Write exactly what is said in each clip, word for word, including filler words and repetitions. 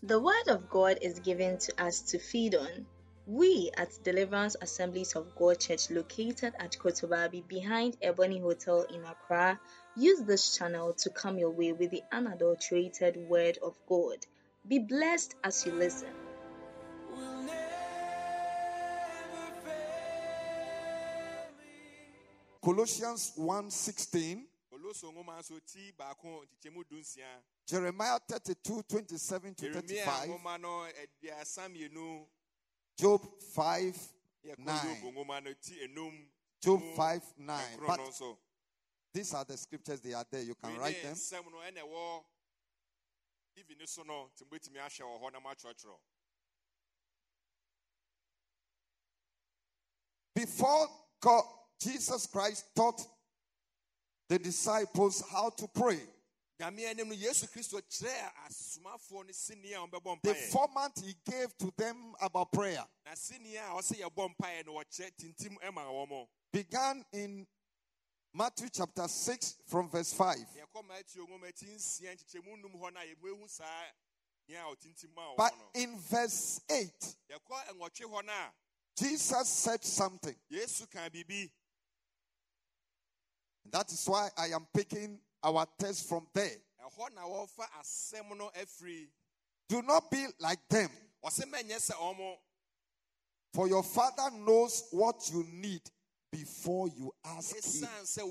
The Word of God is given to us to feed on. We at Deliverance Assemblies of God Church, located at Kotobabi behind Ebony Hotel in Accra, use this channel to come your way with the unadulterated Word of God. Be blessed as you listen. Colossians one sixteen, Jeremiah thirty-two twenty-seven to thirty-five, Job five nine, Job five nine. But these are the scriptures, they are there, you can write them. Before God, Jesus Christ taught the disciples how to pray. The format he gave to them about prayer began in Matthew chapter six from verse five. But in verse eight, Jesus said something. That is why I am picking our text from there. Do not be like them, for your Father knows what you need before you ask him.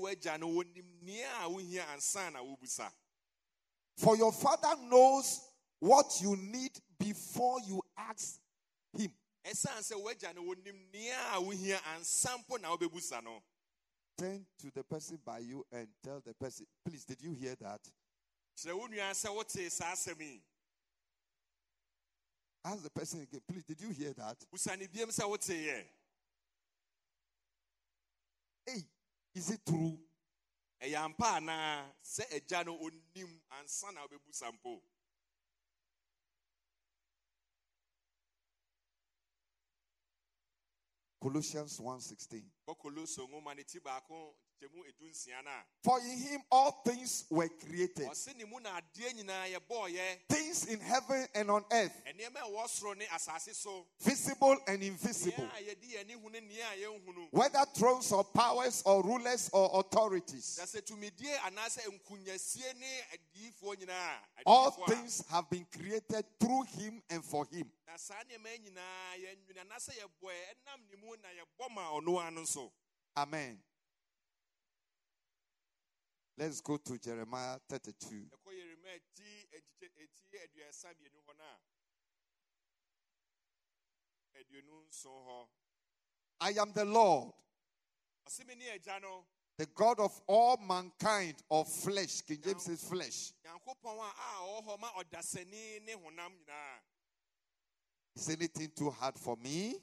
For your Father knows what you need before you ask him. Turn to the person by you and tell the person, please, did you hear that? Ask the person again, please, did you hear that? Hey, is it true? Colossians one sixteen. For in him all things were created. Things in heaven and on earth, visible and invisible, whether thrones or powers or rulers or authorities. All things have been created through him and for him. Amen. Let's go to Jeremiah thirty-two. I am the Lord, the God of all mankind of flesh. King James says flesh. Is anything too hard for me?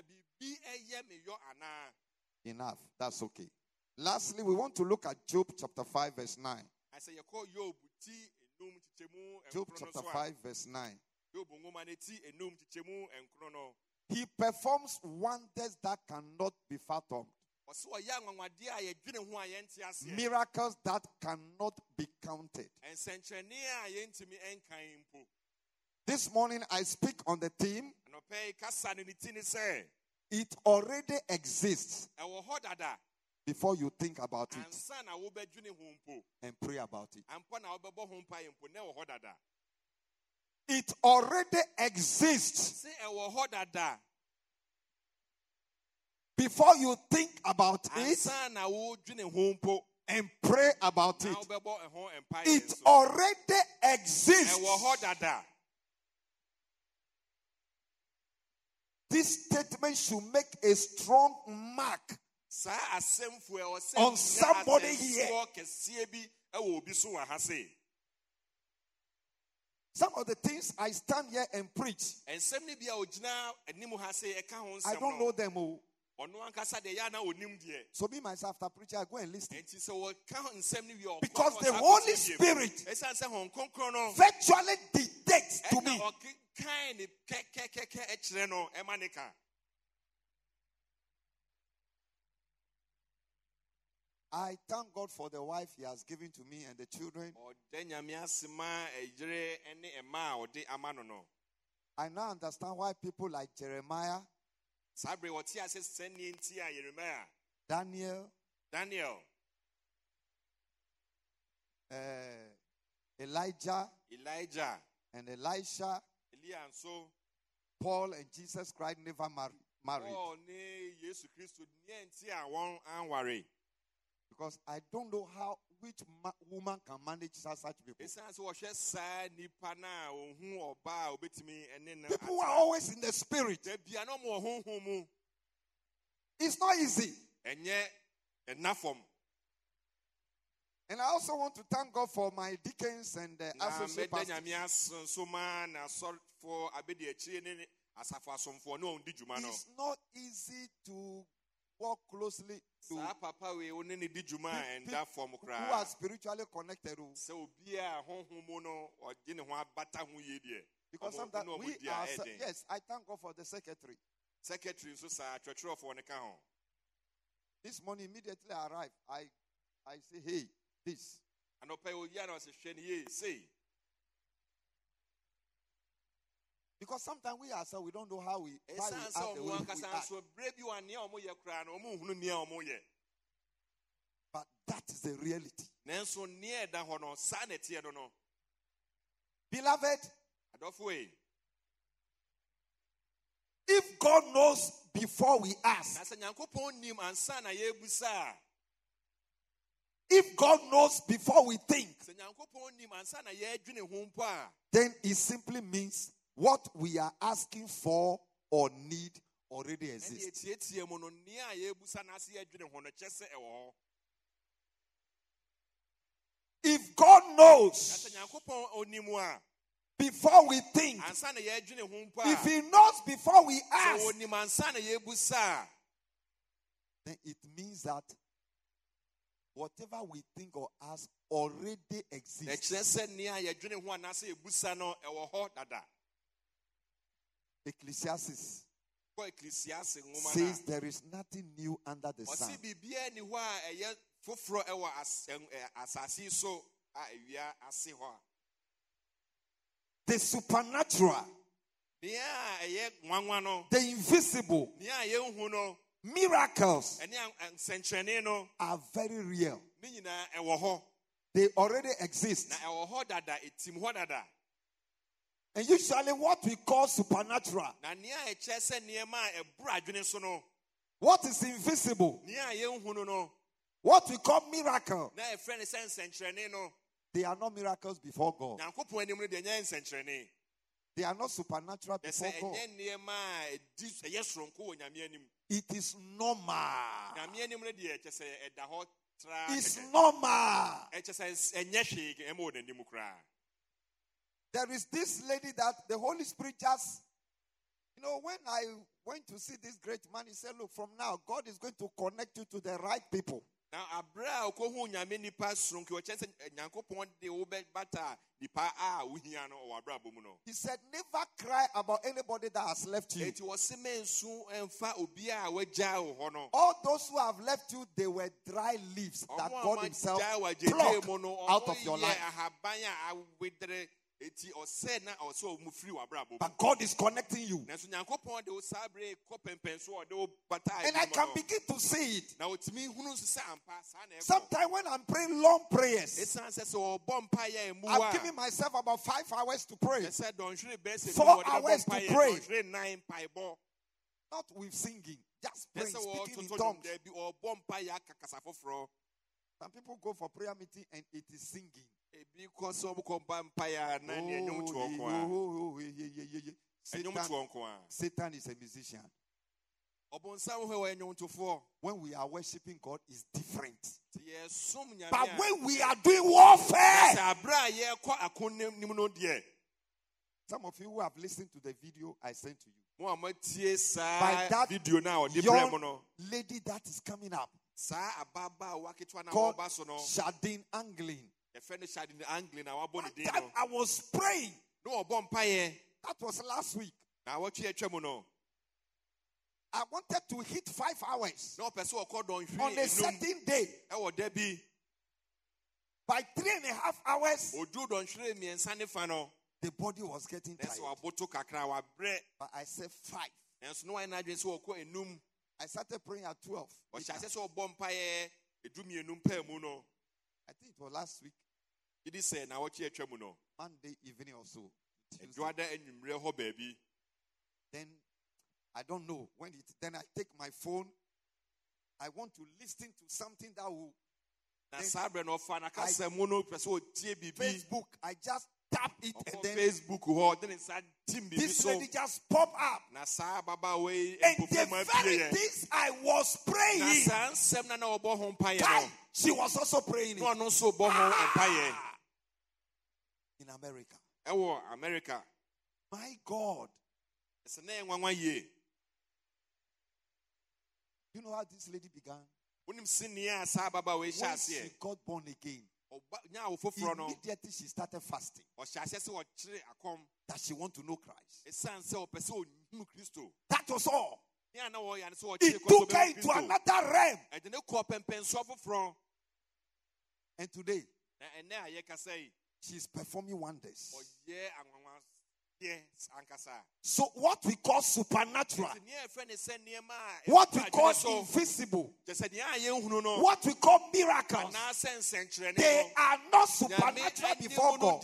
Enough. That's okay. Lastly, we want to look at Job chapter five verse nine. Job chapter five verse nine. He performs wonders that cannot be fathomed. Miracles that cannot be counted. This morning I speak on the theme, it already exists before you think about it and pray about it. It already exists before you think about it and pray about it. It already exists. This statement should make a strong mark on somebody here. Some of the things I stand here and preach, I don't know them all. So me myself, after preaching, I go and listen. Because the Holy Spirit virtually dictates to me. I thank God for the wife He has given to me and the children. I now understand why people like Jeremiah, Daniel, Daniel, uh, Elijah, Elijah, and Elisha, Paul and Jesus Christ never married. married. Because I don't know how which ma- woman can manage such people. People are always in the spirit. It's not easy. And I also want to thank God for my deacons and the associate pastors. It's not easy to work closely to people who are spiritually connected. Because sometimes we are, yes, I thank God for the secretary. Secretary, this morning immediately I arrive. I, I say, hey, this. Because sometimes we ourselves, we don't know how we, why we act the way we act. But that is the reality. Beloved, if God knows before we ask, if God knows before we think, then it simply means what we are asking for or need already exists. If God knows before we think, if He knows before we ask, then it means that whatever we think or ask already exists. Ecclesiastes says there is nothing new under the sun. The supernatural, the invisible, miracles are very real. They already exist. And usually what we call supernatural, what is invisible, what we call miracle, they are not miracles before God. They are not supernatural before God. It is normal. It's normal. There is this lady that the Holy Spirit just, you know, when I went to see this great man, he said, look, from now, God is going to connect you to the right people. He said, never cry about anybody that has left you. All those who have left you, they were dry leaves that God Himself plucked out of your life. But God is connecting you. And I can begin to see it. Sometimes when I'm praying long prayers, I'm giving myself about five hours to pray. Four hours to pray. Not with singing, just praying, speaking in tongues. Some people go for prayer meeting and it is singing. Oh, Satan, Satan is a musician. When we are worshiping God, it's different. But when we are doing warfare, some of you who have listened to the video I sent to you, by that young lady that is coming up, called Shadin Anglin. One time I was praying. That was last week. I wanted to hit five hours on a certain day. By three and a half hours, the body was getting tired. That's why boto kakra wa bre. But I said five. And so no one adwin so okọ enum. I started praying at twelve. O sha se so bom pae edumi enum pa mu no. I think it was last week. It is say na wo chi atwa mu no. Monday evening or so. Eduada enwumre ho baby. Then I don't know when it. Then I take my phone. I want to listen to something that will. Na sabre no fa na kasa mu no pese o tie bibi. Facebook. I just tap it and then Facebook ho then inside team bibi this so. lady just pop up. Na sa baba we And the very things I was praying. Na sa nsem na na obo ho mpaye no. She was also praying. No no so obo ho mpaye. In America. Ewo America. My God. It's na enwanwa ye. You know how this lady began? When she got born again, immediately she started fasting. That she want to know Christ. That was all. It took her into another realm. And today, she's performing wonders. So what we call supernatural, what we call invisible, what we call miracles, they are not supernatural before God.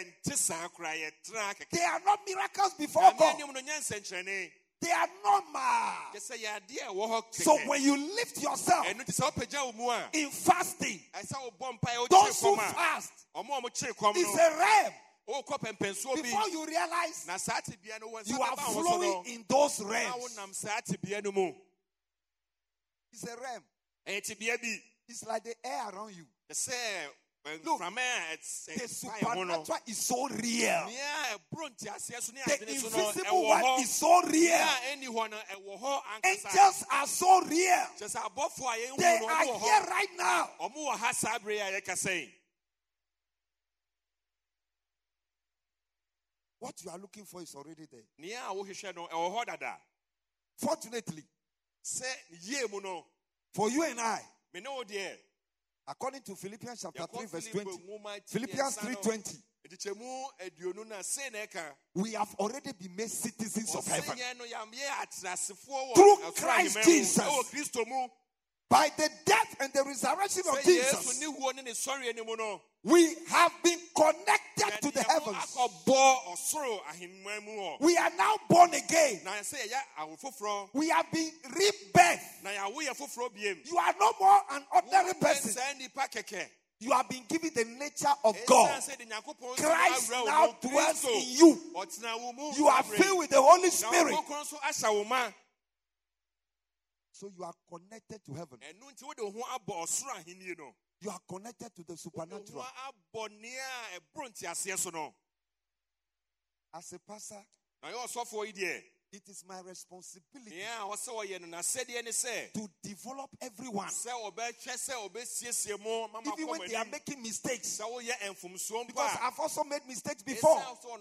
They are not miracles before God. They are normal. So when you lift yourself in fasting, those who fast is a realm. Before you realize, you are flowing in those realms. It's a realm. It's like the air around you. Look, the supernatural is so real. The invisible one is so real. Angels are so real. They are here right now. What you are looking for is already there. Fortunately, for you and I, according to Philippians chapter three, verse twenty, Philippians three twenty, we have already been made citizens of heaven through Christ Jesus. By the death and the resurrection of Jesus, we have been connected to the heavens. We are now born again. We have been rebirthed. You are no more an ordinary person. You have been given the nature of God. Christ now dwells in you. You are filled with the Holy Spirit. So you are connected to heaven. You are connected to the supernatural. As a pastor, it is my responsibility to develop everyone. Even when they are making mistakes. Because I've also made mistakes before.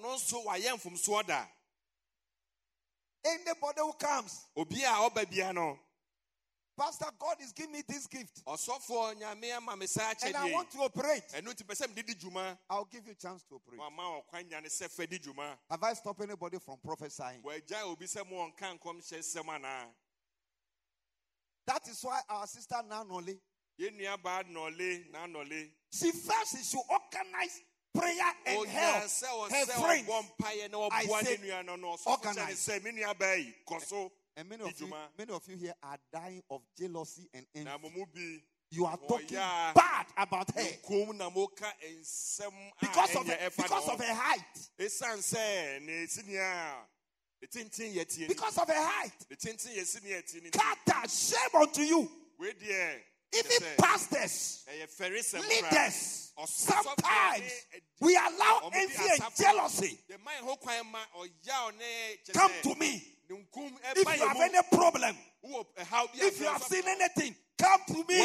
Anybody who comes, Pastor, God is giving me this gift. And I want to operate. I'll give you a chance to operate. Have I stopped anybody from prophesying? That is why our sister Nanoli, she felt she should organize prayer and help her friends. I said, organize. And many of, you, many of you here are dying of jealousy and envy. You are talking bad about her. Because of her, because of her height. Because of her height. Kata, shame unto you. Even pastors, leaders, sometimes we allow envy and jealousy. Come to me. If you have any problem, if you have seen anything, come to me.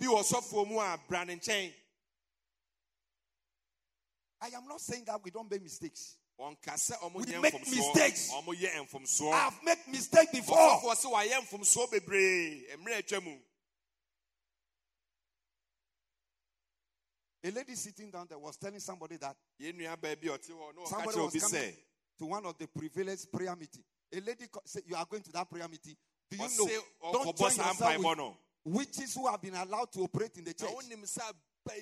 I am not saying that we don't make mistakes. We make mistakes. I have made mistakes before. A lady sitting down there was telling somebody that somebody was coming to one of the privileged prayer meeting. A lady said, you are going to that prayer meeting. Do you know? Don't join yourself with witches who have been allowed to operate in the church. That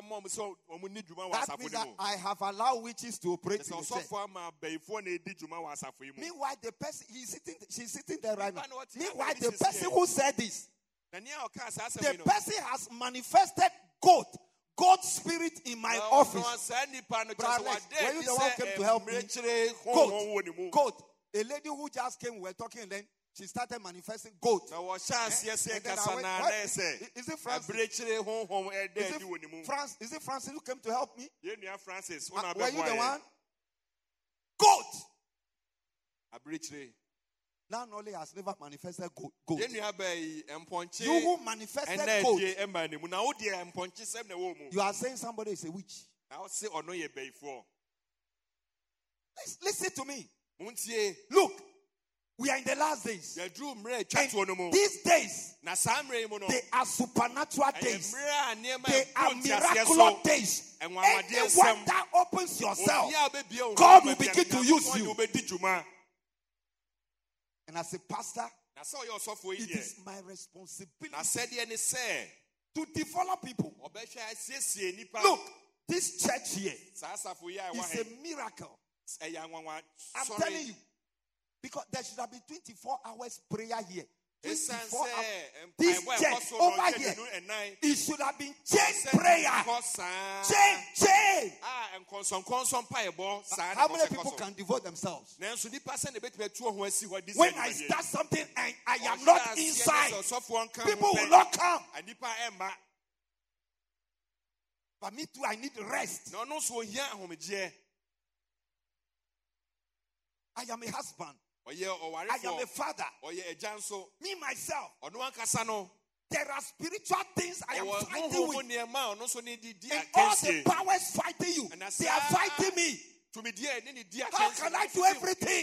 means that I have allowed witches to operate in the church. Meanwhile, the person, he's sitting, she's sitting there right now. Meanwhile, the person who said this, the person has manifested God. God's spirit in my office. Brother, were you the one who came to help me? God. God. A lady who just came, we were talking, and then she started manifesting goat. Eh? Is it Francis? Is it France? Is it Francis who came to help me? Uh, were you the one? Goat. Now Nolly has never manifested goat. goat. You who manifested goat. You are saying somebody is a witch. Listen to me. Look. We are in the last days. And these days, they are supernatural days. They are miraculous days. Anyone that opens yourself, God will begin to use you. And as a pastor, it is my responsibility to develop people. Look, this church here is a miracle. I'm telling you. Because there should have been twenty-four hours prayer here. twenty-four hours. This church over here, it should have been chain prayer. Chain, chain. How many people can devote themselves? When I start something and I am not inside, people will not come. But me too, I need rest. I am a husband. I am a father. Me, myself. There are spiritual things I am fighting with. And all the powers fighting you, they are fighting me. How can I do everything?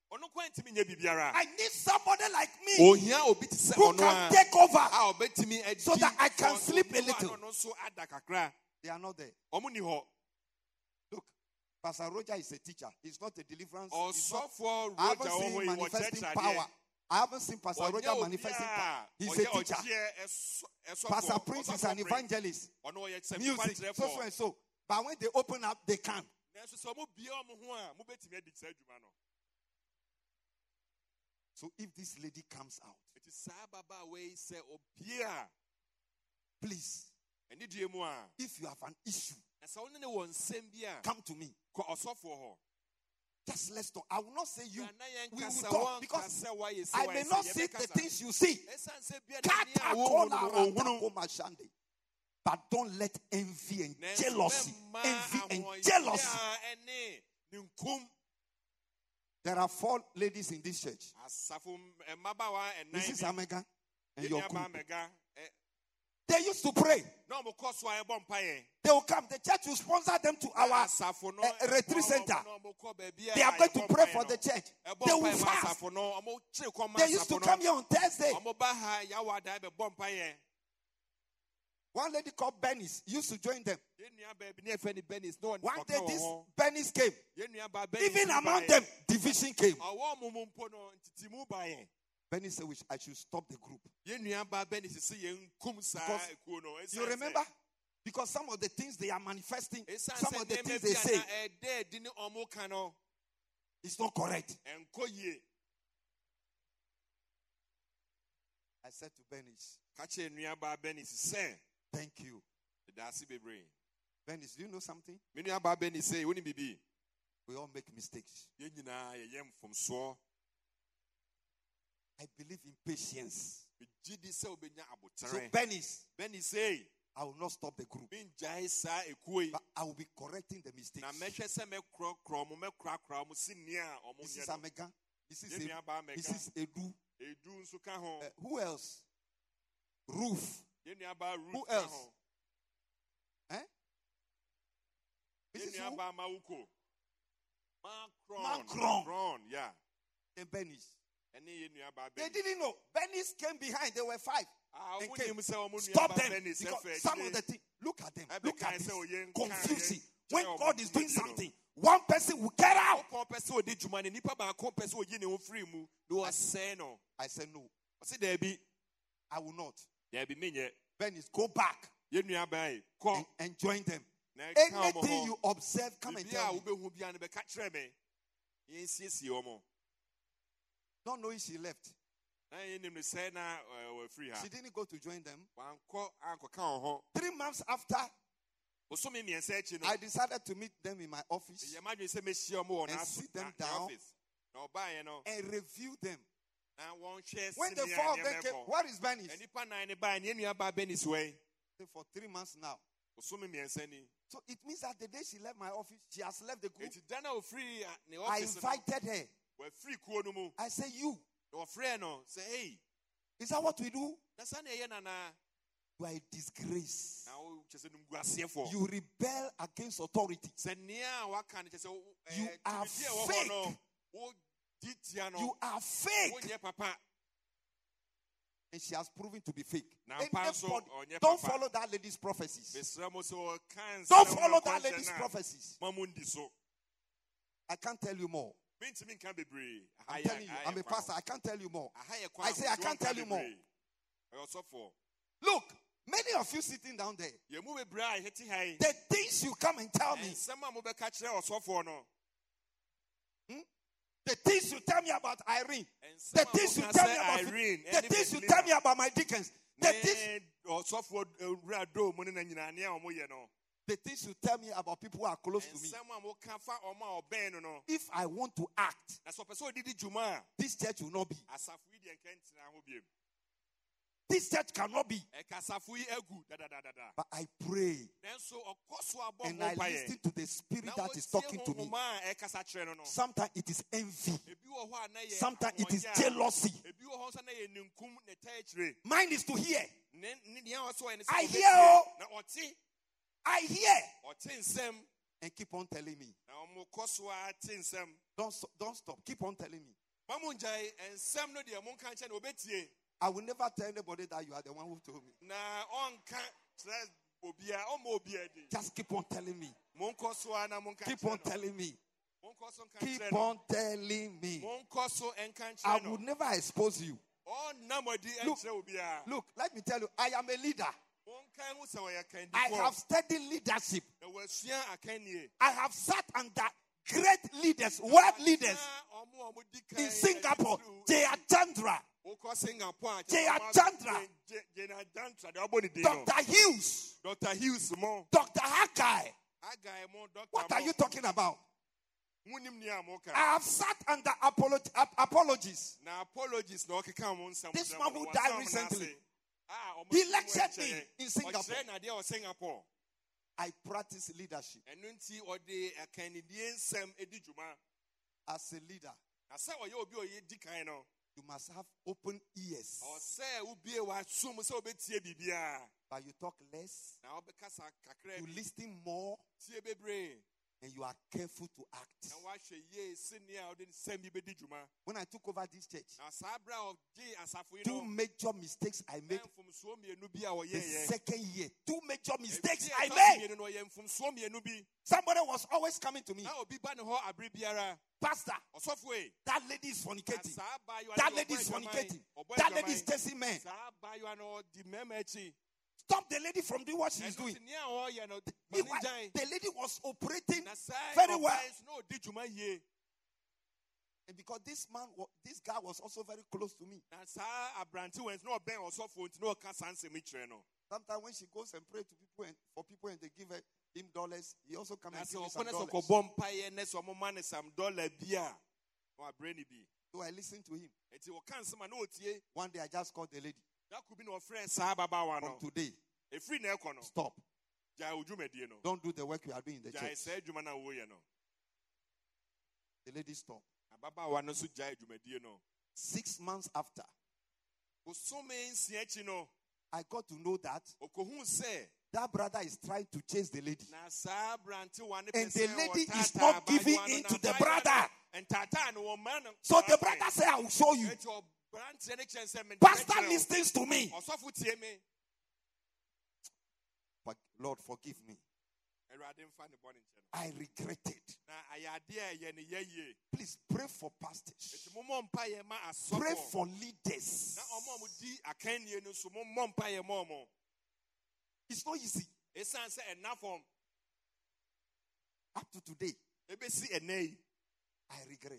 I need somebody like me who can take over so that I can sleep a little. They are not there. Look, Pastor Roger is a teacher. He's not a deliverance. Not, I haven't seen him manifesting power. I haven't seen Pastor Roger manifesting power. He's a teacher. Pastor Prince is an evangelist. Music, so, so and so. But when they open up, they can't. So if this lady comes out, please, if you have an issue, come to me. Just let's talk. I will not say you. We will talk because I may not see the things you see. But don't let envy and jealousy, envy and jealousy. There are four ladies in this church. This is Amega and your group. They used to pray. They will come. The church will sponsor them to our uh, retreat center. They are going to pray for the church. They will fast. They used to come here on Thursday. One lady called Benny's used to join them. One day this Benny's came. Even among them, division came. Benny said, I should stop the group. Because you remember? Because some of the things they are manifesting, some of the things they say, it's not correct. I said to Benny, thank you. Benny, do you know something? We all make mistakes. I believe in patience. So Benny, Benny say, I will not stop the group. But I will be correcting the mistakes. This is Amega. This is a, this is Edu. Uh, who else? Ruth. Who else? Eh? This is who? Macron. Macron. Yeah. And Benny's. They didn't know. Benny's came behind. There were five. and came. Stop them. Because some of the things, look at them. Look at this. Confusing. When God is doing something, one person will get out. I said, no. I will not. Venice, go back and, and join them. Anything you observe, come and tell me. Not knowing she left. She didn't go to join them. Three months after, I decided to meet them in my office and sit them down and review them. When the four of them came, what is Benny's? For three months now. So it means that the day she left my office, she has left the group. I invited her. I said, you. Say, hey. Is that what we do? You are a disgrace. You rebel against authority. You are fake. You are fake. And she has proven to be fake. Anybody, don't follow that lady's prophecies. Don't follow that lady's prophecies. I can't tell you more. I'm telling you, I'm a pastor. I can't tell you more. I say I can't tell you more. Look, many of you sitting down there, the things you come and tell me, hmm? The things you tell me about Irene, the things you tell me about Irene, the things you tell me about my deacons, the things, the things you tell me about people who are close to me. If I want to act, this church will not be. This church cannot be. But I pray and I listen to the spirit that is talking to me. Sometimes it is envy. Sometimes it is jealousy. Mine is to hear. I hear. Oh, I hear. And keep on telling me. Don't, don't stop. Keep on telling me. I will never tell anybody that you are the one who told me. Just keep on telling me. Keep on telling me. Keep on telling me. I will never expose you. Look, look, let me tell you, I am a leader. I have studied leadership. I have sat under great leaders, world leaders in Singapore. Jaya Chandra. Jaya Chandra. Doctor Hughes. Doctor Hughes. Doctor Haggai. What are you talking about? I have sat under apolog- ap- apologies. This man who died recently, he lectured me in Singapore. I practice leadership. As a leader, you must have open ears. But you talk less, you listen more, and you are careful to act. When I took over this church, two major mistakes I made the second year. Two major mistakes I made. Somebody was always coming to me. Pastor, that lady is fornicating. That lady is fornicating. That lady is chasing men. Stop the lady from doing what she is doing. The, the lady was operating very well. And because this man, this guy was also very close to me. Sometimes when she goes and pray to people and for people and they give her him dollars, he also comes and gives some dollars. So I listened to him. One day I just called the lady. From today, stop. Don't do the work you are doing in the church. The lady stopped. Six months after, I got to know that that brother is trying to chase the lady. And the lady is not giving in to the brother. So the brother said, I will show you. Pastor listens to me. But Lord, forgive me. I regret it. Please pray for pastors. Pray for leaders. It's not easy. Up to today, I regret.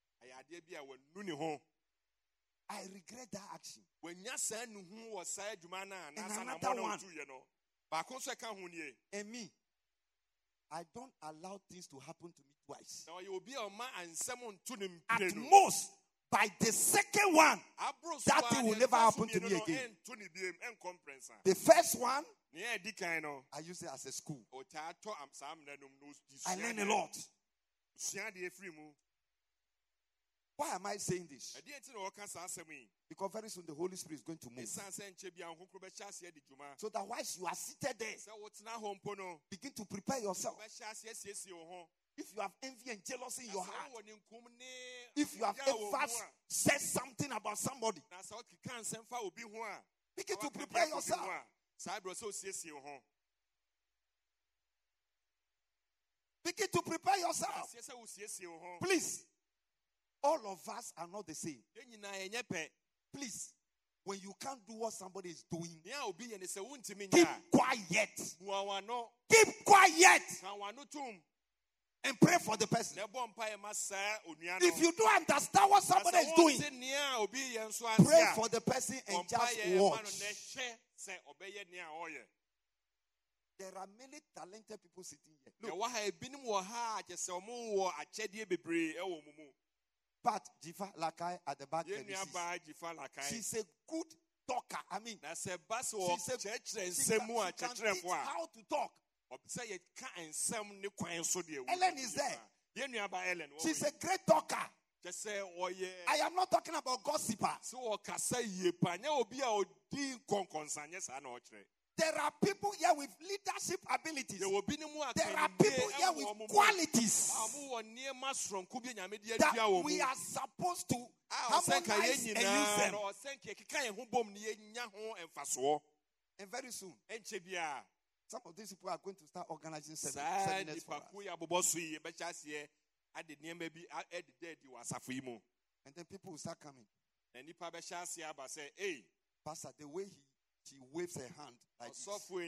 I regret that action. And another one. And me, I don't allow things to happen to me twice. At most, by the second one, that thing will never happen to me again. The first one, I use it as a school. I learn a lot. Why am I saying this? Because very soon the Holy Spirit is going to move. So that whilst you are seated there, begin to prepare yourself. If you have envy and jealousy in your heart, if you have ever said something about somebody, begin to prepare yourself. Begin to prepare yourself. Please. All of us are not the same. Please, when you can't do what somebody is doing, keep quiet. Keep quiet. And pray for the person. If you don't understand what somebody is doing, pray for the person and just watch. There are many talented people sitting here. Look. Pat Jifa Lakai at the back. She's a good talker. I mean, she's a, she can, she can teach how to talk. Ellen is there. She's a great talker. I am not talking about gossiper. There are people here with leadership abilities. There are people here with qualities that we are supposed to harmonize and use them. And very soon, some of these people are going to start organizing seminars for us. And then people will start coming. Pastor, the way he She waves her hand like this.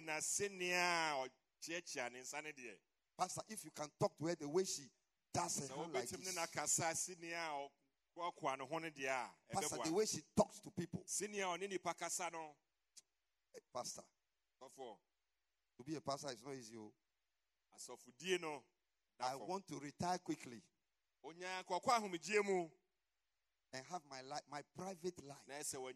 Pastor, if you can talk to her the way she does her hand like this. Pastor, the way she talks to people. Pastor, to be a pastor is not easy. I want to retire quickly and have my life, my private life.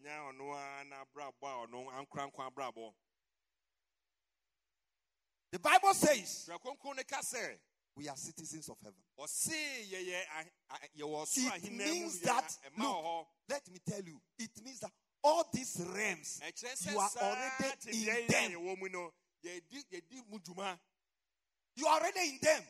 The Bible says we are citizens of heaven. It means that, look, let me tell you, it means that all these realms, you are already in them. You are already in them.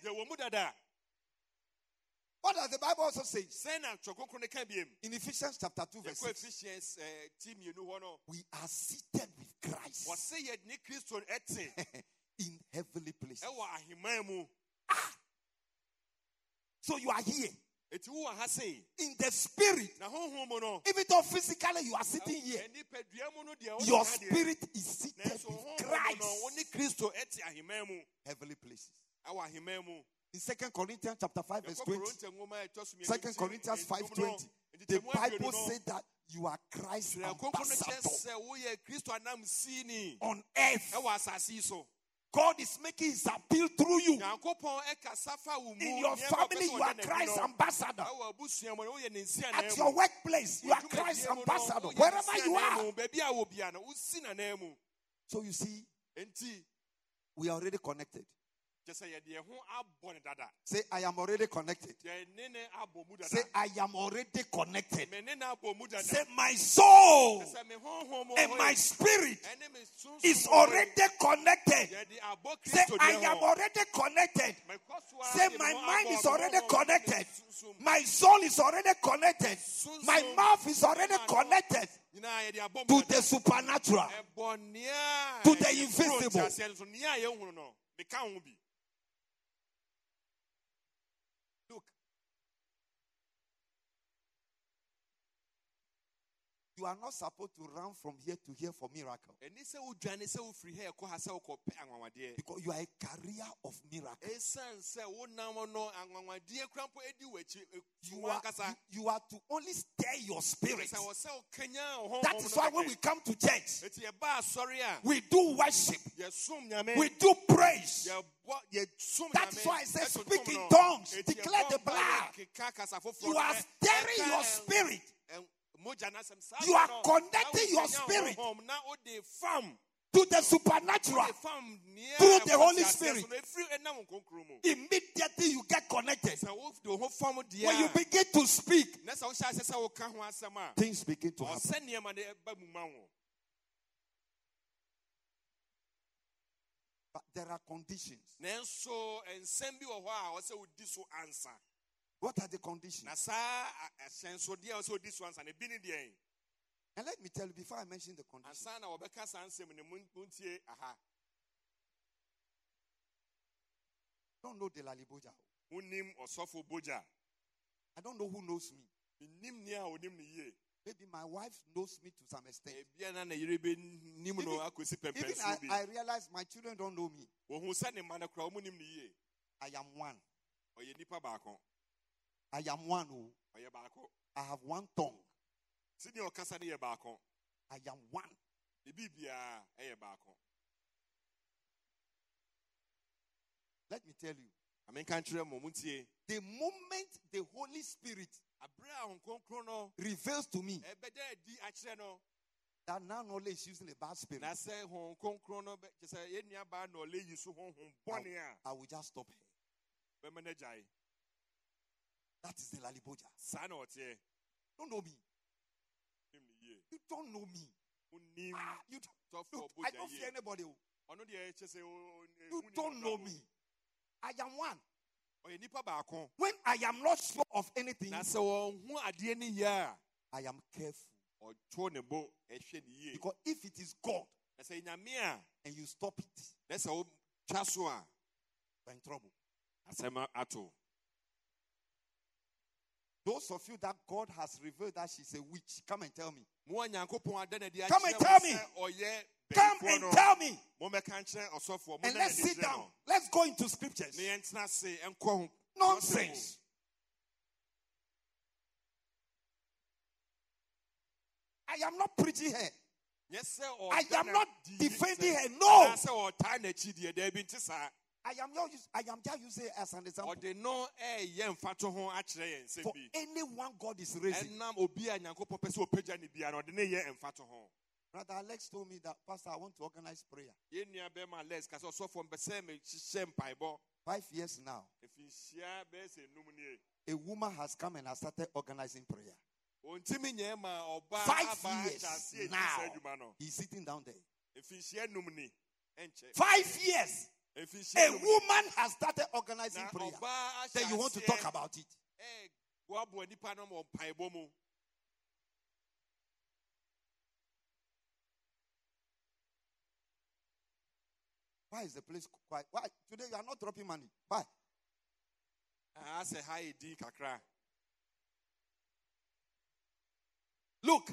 What does the Bible also say? In Ephesians chapter two, verse six. We are seated with Christ in heavenly places. Ah. So you are here. In the spirit. Even though physically you are sitting here, your spirit is seated with Christ. Heavenly places. In Second Corinthians chapter five, verse twenty. Second Corinthians five twenty. The Bible said that you are Christ's ambassador on earth. God is making his appeal through you. In your family, you are Christ's ambassador. At your workplace, you are Christ's ambassador. Wherever you are. So you see, we are already connected. Say, I am already connected. Say, I am already connected. Say, my soul and my spirit is already connected. Say, I am already connected. Say, my mind is already connected. My soul is already connected. My mouth is already connected to the supernatural, to the invisible. Look, you are not supposed to run from here to here for miracle. Because you are a carrier of miracles. You are, you, you are to only stir your spirit. That is why when we come to church, we do worship. We do praise. That is why I say speak in tongues, declare the blood. You are stirring your spirit. You are connecting your spirit to the supernatural through the Holy Spirit. Immediately you get connected. When you begin to speak, things begin to happen. But there are conditions. What are the conditions? And let me tell you before I mention the conditions. Don't know the Laliboja. I don't know who knows me. Maybe my wife knows me to some extent. Even, even I, I realize my children don't know me. I am one. I am one. Oh. I have one tongue. I am one. Let me tell you. The moment the Holy Spirit reveals to me that now knowledge is using a bad spirit, I, I will just stop here. That is the Laliboja. Don't know me. You don't know me. Ah, you don't, look, I don't fear anybody. You don't know me. I am one. When I am not sure of anything, I am careful. Because if it is God and you stop it, you're in trouble. Those of you that God has revealed that she's a witch, come and tell me. Come and tell me. Come and tell me. And let's sit down. Let's go into scriptures. Nonsense. I am not preaching her. I am not defending her. No. I am not. I am just using it as an example. For anyone God is raising. Brother Alex told me that, Pastor, I want to organize prayer. Five years now, a woman has come and has started organizing prayer. Five years now, he's sitting down there. Five years. A woman has started organizing prayer. Then you want to talk about it. Why is the place quiet? Why? Today you are not dropping money. Why? I say hi, D Kakra. Look,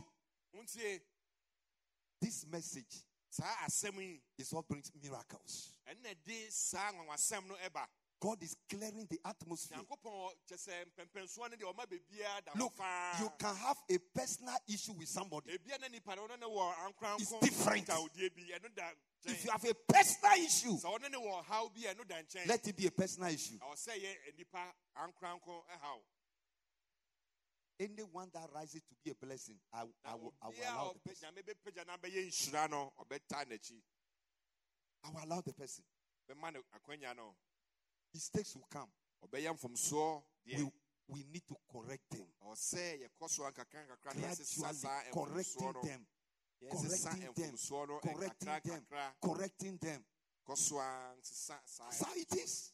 this message is what brings miracles. God is clearing the atmosphere. Look, you can have a personal issue with somebody. It's different. If you have a personal issue, let it be a personal issue. Anyone that rises to be a blessing, I, I, will, I will allow the person. I will allow the person. Mistakes will come. We, we need to correct them. Gradually correcting them. Correcting them. Correcting them. Correcting them. That's how it is.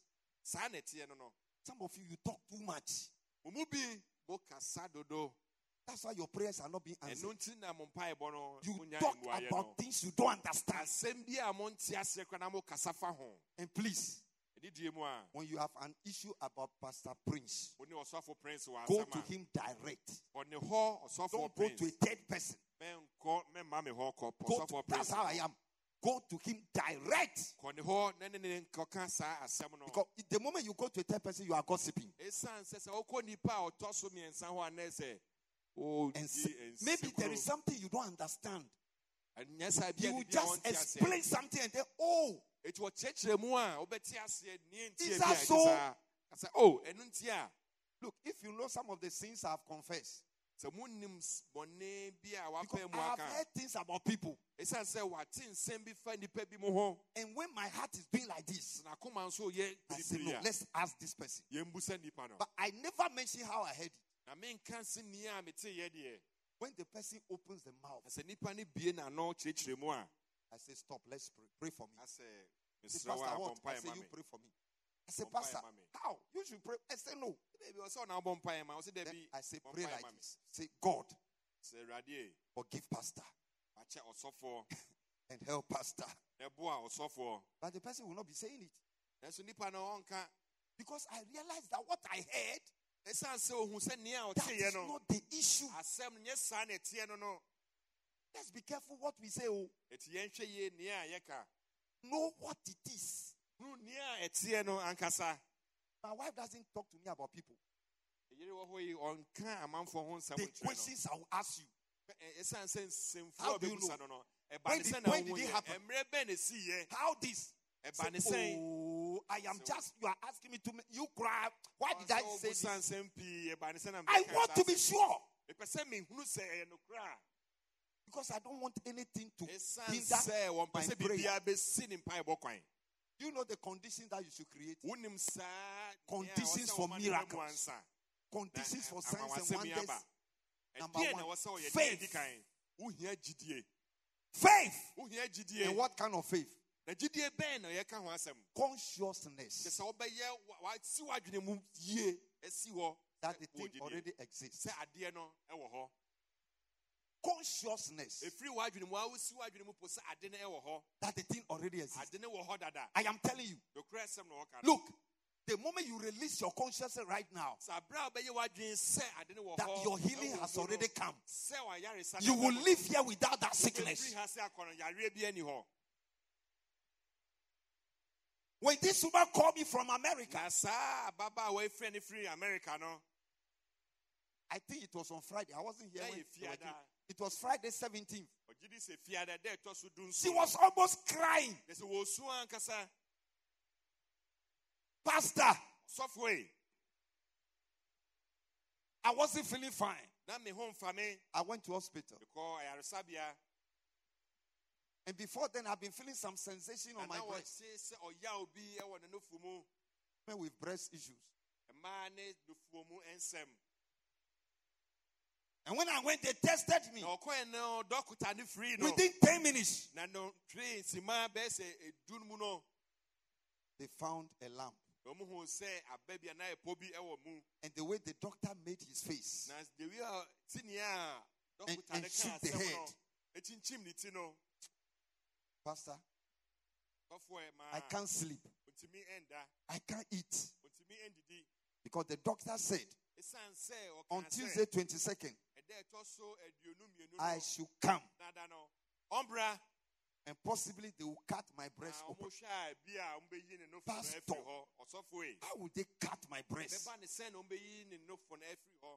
Sa neti no no. Some of you, you talk too much. Umubi bo kasa dodo. That's why your prayers are not being answered. Enunti na mo mpae bo no. You talk about things you don't understand. Asem bi a mo nti ase kwa na mo kasa fa ho. And please, Edidie mu a. when you have an issue about Pastor Prince, Oni osofo Prince wa go asema. to him direct. Oni ho osofo Don't go Prince. to a third person. Men ko men ma me ho ko Go osofo to, Prince. that's how I am. Go to him direct. Koni ho ne ne ne nkoka sa asem no. Because the moment you go to a third person, you are gossiping. Esan se se okọ nipa otoso miensa ho anese. Oh, And say, maybe there is something you don't understand. Yes, I You will just explain something and then, oh, it was church mu a obeti ase ni is entie that bia so? I say, oh, enu ntia. Look, if you know some of the sins I've confessed, Se munim bone bia wa because pa mu I have aka. heard things about people. Esan se wati nsem bi fa nipa bi mu ho. And when my heart is doing like this, Na kuma nso ye I say, no, let's ask this person. ye mbusa nipa no. But I never mention how I heard it. Na me nka se ni a mete ye de. When the person opens the mouth, Se nipa ni bie na no chirechire mu a. I say, stop, let's pray. Pray for me. I say, Say, Mister Pastor, Wa what? I bompa say, ma you me. pray for me. I say, Bompa Pastor, ma me. how? You should pray. I say, no. Baby, o se na bompa ma. O se de Then bi. I say, bompa pray ma like me. this. Say, God, Se radie. forgive Pastor Ache osofo. and help Pastor. Eboa osofo. But the person will not be saying it. Nanso nipa no onka. Because I realized that what I heard, Esan se ohun se ni a o that te ye is no. not the issue. Asem nye sa na tie no no. Let's be careful what we say. Oh, Eti yen hwe ye ni a ye ka. know what it is. Nu ni a etie no ankasa. My wife doesn't talk to me about people. Yere wo ho yi onka amanfo ho nsam The ntwe no. questions I will ask you. Esan se nsemfu How do you obebusa know? no no. E ba When ne did- se na when wo did it ye. happen? Emre be na si ye. How this? E ba ne Say, sen. oh, I am So- just, you are asking me to, make- you cry. Why did I say this? Nsem pi e ba ne se na. I want to be sure. E pese me hunu se e no kra. Because I don't want anything to Esan hinder se won my pese prayer. bibia be si ni mpa e bokwan. You know the conditions that you should create. Wonim sa Conditions for miracles. Conditions for signs and wonders. Number one, faith. Uhia gidie. Faith. Uhia gidie. And what kind of faith? Na gidie ben na ye ka ho asem. Consciousness Ke se obeye wa si wadwene mu yie esi ho that the thing already exists. se ade no e wo ho. Consciousness Efiri wadwene mu a si wadwene mu po se ade no e wo ho. that the thing already exists. Ade no wo ho dada. I am telling you. Do kra asem no wo ka. Look, the moment you release your consciousness right now, Sa bra obeye wadwene se ade no wo ho. that your healing has already come. Se wa yare sa. You will live here without that sickness. Efiri ha se akono yare bi ani ho. When this woman called me from America, Na sa baba we friend free America no. I think it was on Friday. I wasn't here. Yeah, When you they were fear doing- that. it was Friday seventeenth. Ojidi se fiada de to so dun She was almost crying. They say wo su ankasa Pastor, software I wasn't feeling fine. na me home fa me I went to hospital. because ayaresabia And before then, I've been feeling some sensation on and my now breast. say say oya obi e wo ne nofu mu Men with breast issues. e ma ne nofu mu ensem And when I went, they tested me. na okoe no doctor ne free no Within ten minutes, na no train sima be se edun mu no they found a lamp. no mu hu say ababia na epo bi e wo mu And the way the doctor made his face, na the way tinia doctor and ne shook ka the asem head. no echinchim ni ti no Pastor, software ma I can't sleep. untimi enda I can't eat. untimi endidi Because the doctor said esan say o on kan Tuesday say twenty-second, ede to so aduonu mienu I no should come. nada no ombra And possibly they will cut my breast na open. omo hwa bi a ombe yi ne no fo na Pastor. afri ho osofo e How would they cut my breast? beba ne sen ombe yi ne no fo na afri ho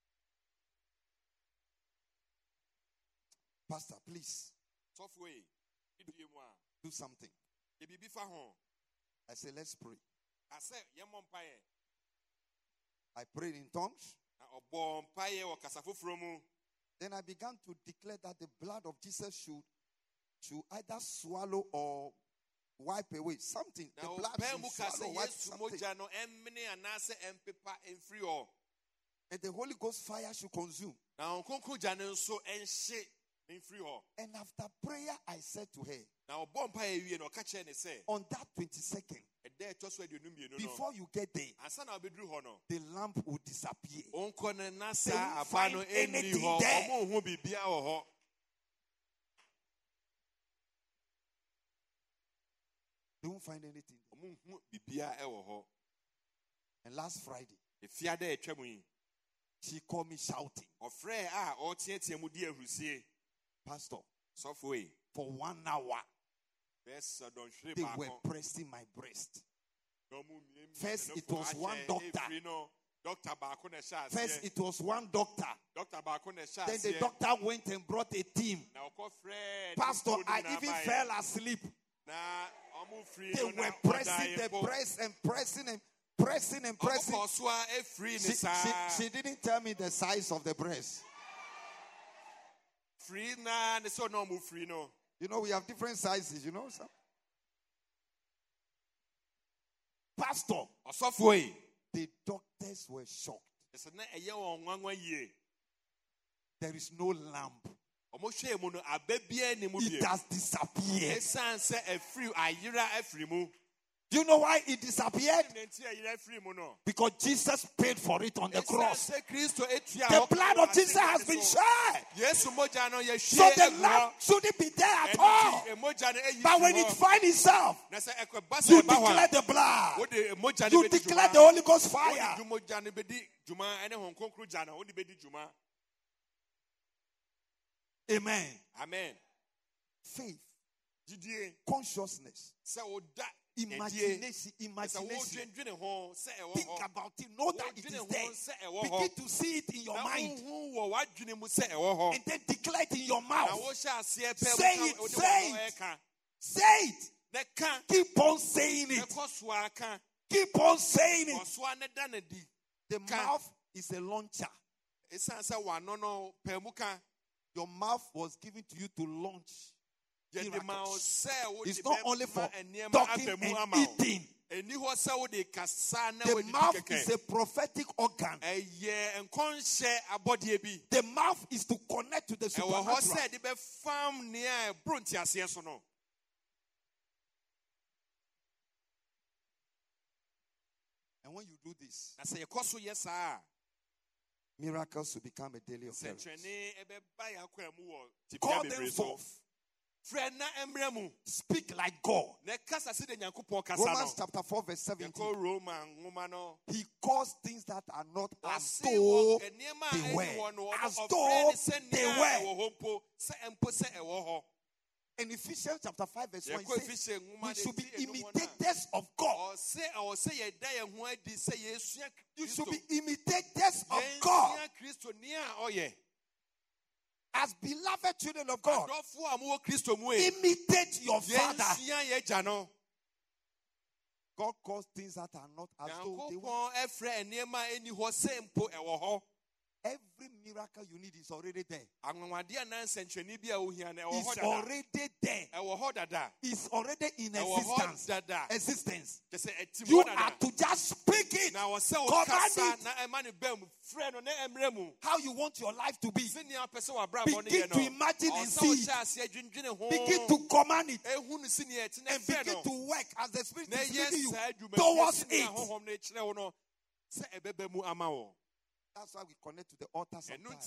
Pastor, please sofo e idie mu a do something. e bibi fa ho I said, let's pray. ase ye mo mpae I prayed in tongues. na obo mpae wo kasa foforo mu Then I began to declare that the blood of Jesus should, should either swallow or wipe away something. The na blood oba mu should kasa swallow, wipe yesu something. moja no emmene anase empepa emfri ho And the Holy Ghost fire should consume. na onkonkon gya ne nso enhye emfri ho And after prayer, I said to her, na obo mpae wie no ka che ne say on that twenty-second, ede Before you get there, the lamp will disappear. They won't find anything there. They won't find anything there. And last Friday, she called me shouting, Pastor, for one hour, they were pressing my breast. First, it was one doctor. First, it was one doctor. Then the doctor went and brought a team. Pastor, I even fell asleep. They were pressing the breast and pressing and pressing and pressing. She, she, she didn't tell me the size of the breast. You know, we have different sizes, you know, sir. Pastor, the doctors were shocked. There is no lamp. It has disappeared. Do you know why it disappeared? Because Jesus paid for it on the cross. The blood of Jesus has been shed. So the lamp shouldn't be there at all. But when it finds itself, you declare the blood. You declare the Holy Ghost fire. Amen. Amen. Faith, consciousness, imagination, imagination. Think about it. Know that it is there. Begin to see it in your mind. And then declare it in your mouth. Say it. Say it. Say it. Keep on saying it. Keep on saying it. The mouth is a launcher. Your mouth was given to you to launch miracles. It's not only for talking and eating. The mouth is a prophetic organ. The mouth is to connect to the supernatural. And when you do this, miracles will become a daily occurrence. Call them forth. Speak like God. Romans chapter four verse seventeen. He calls things that are not as though they were. As though they were. In Ephesians chapter five verse one, he says, we should be imitators of God. You should be imitators of God. As beloved children of God, imitate your Father. God calls things that are not as though they were. Every miracle you need is already there. It's already there. It's already in existence. Existence. You are to just speak it. Command it. How you want your life to be. Begin to imagine and see it. Begin to command it. And begin to work as the Spirit is leading you towards it. That's why we connect to the altar sometimes.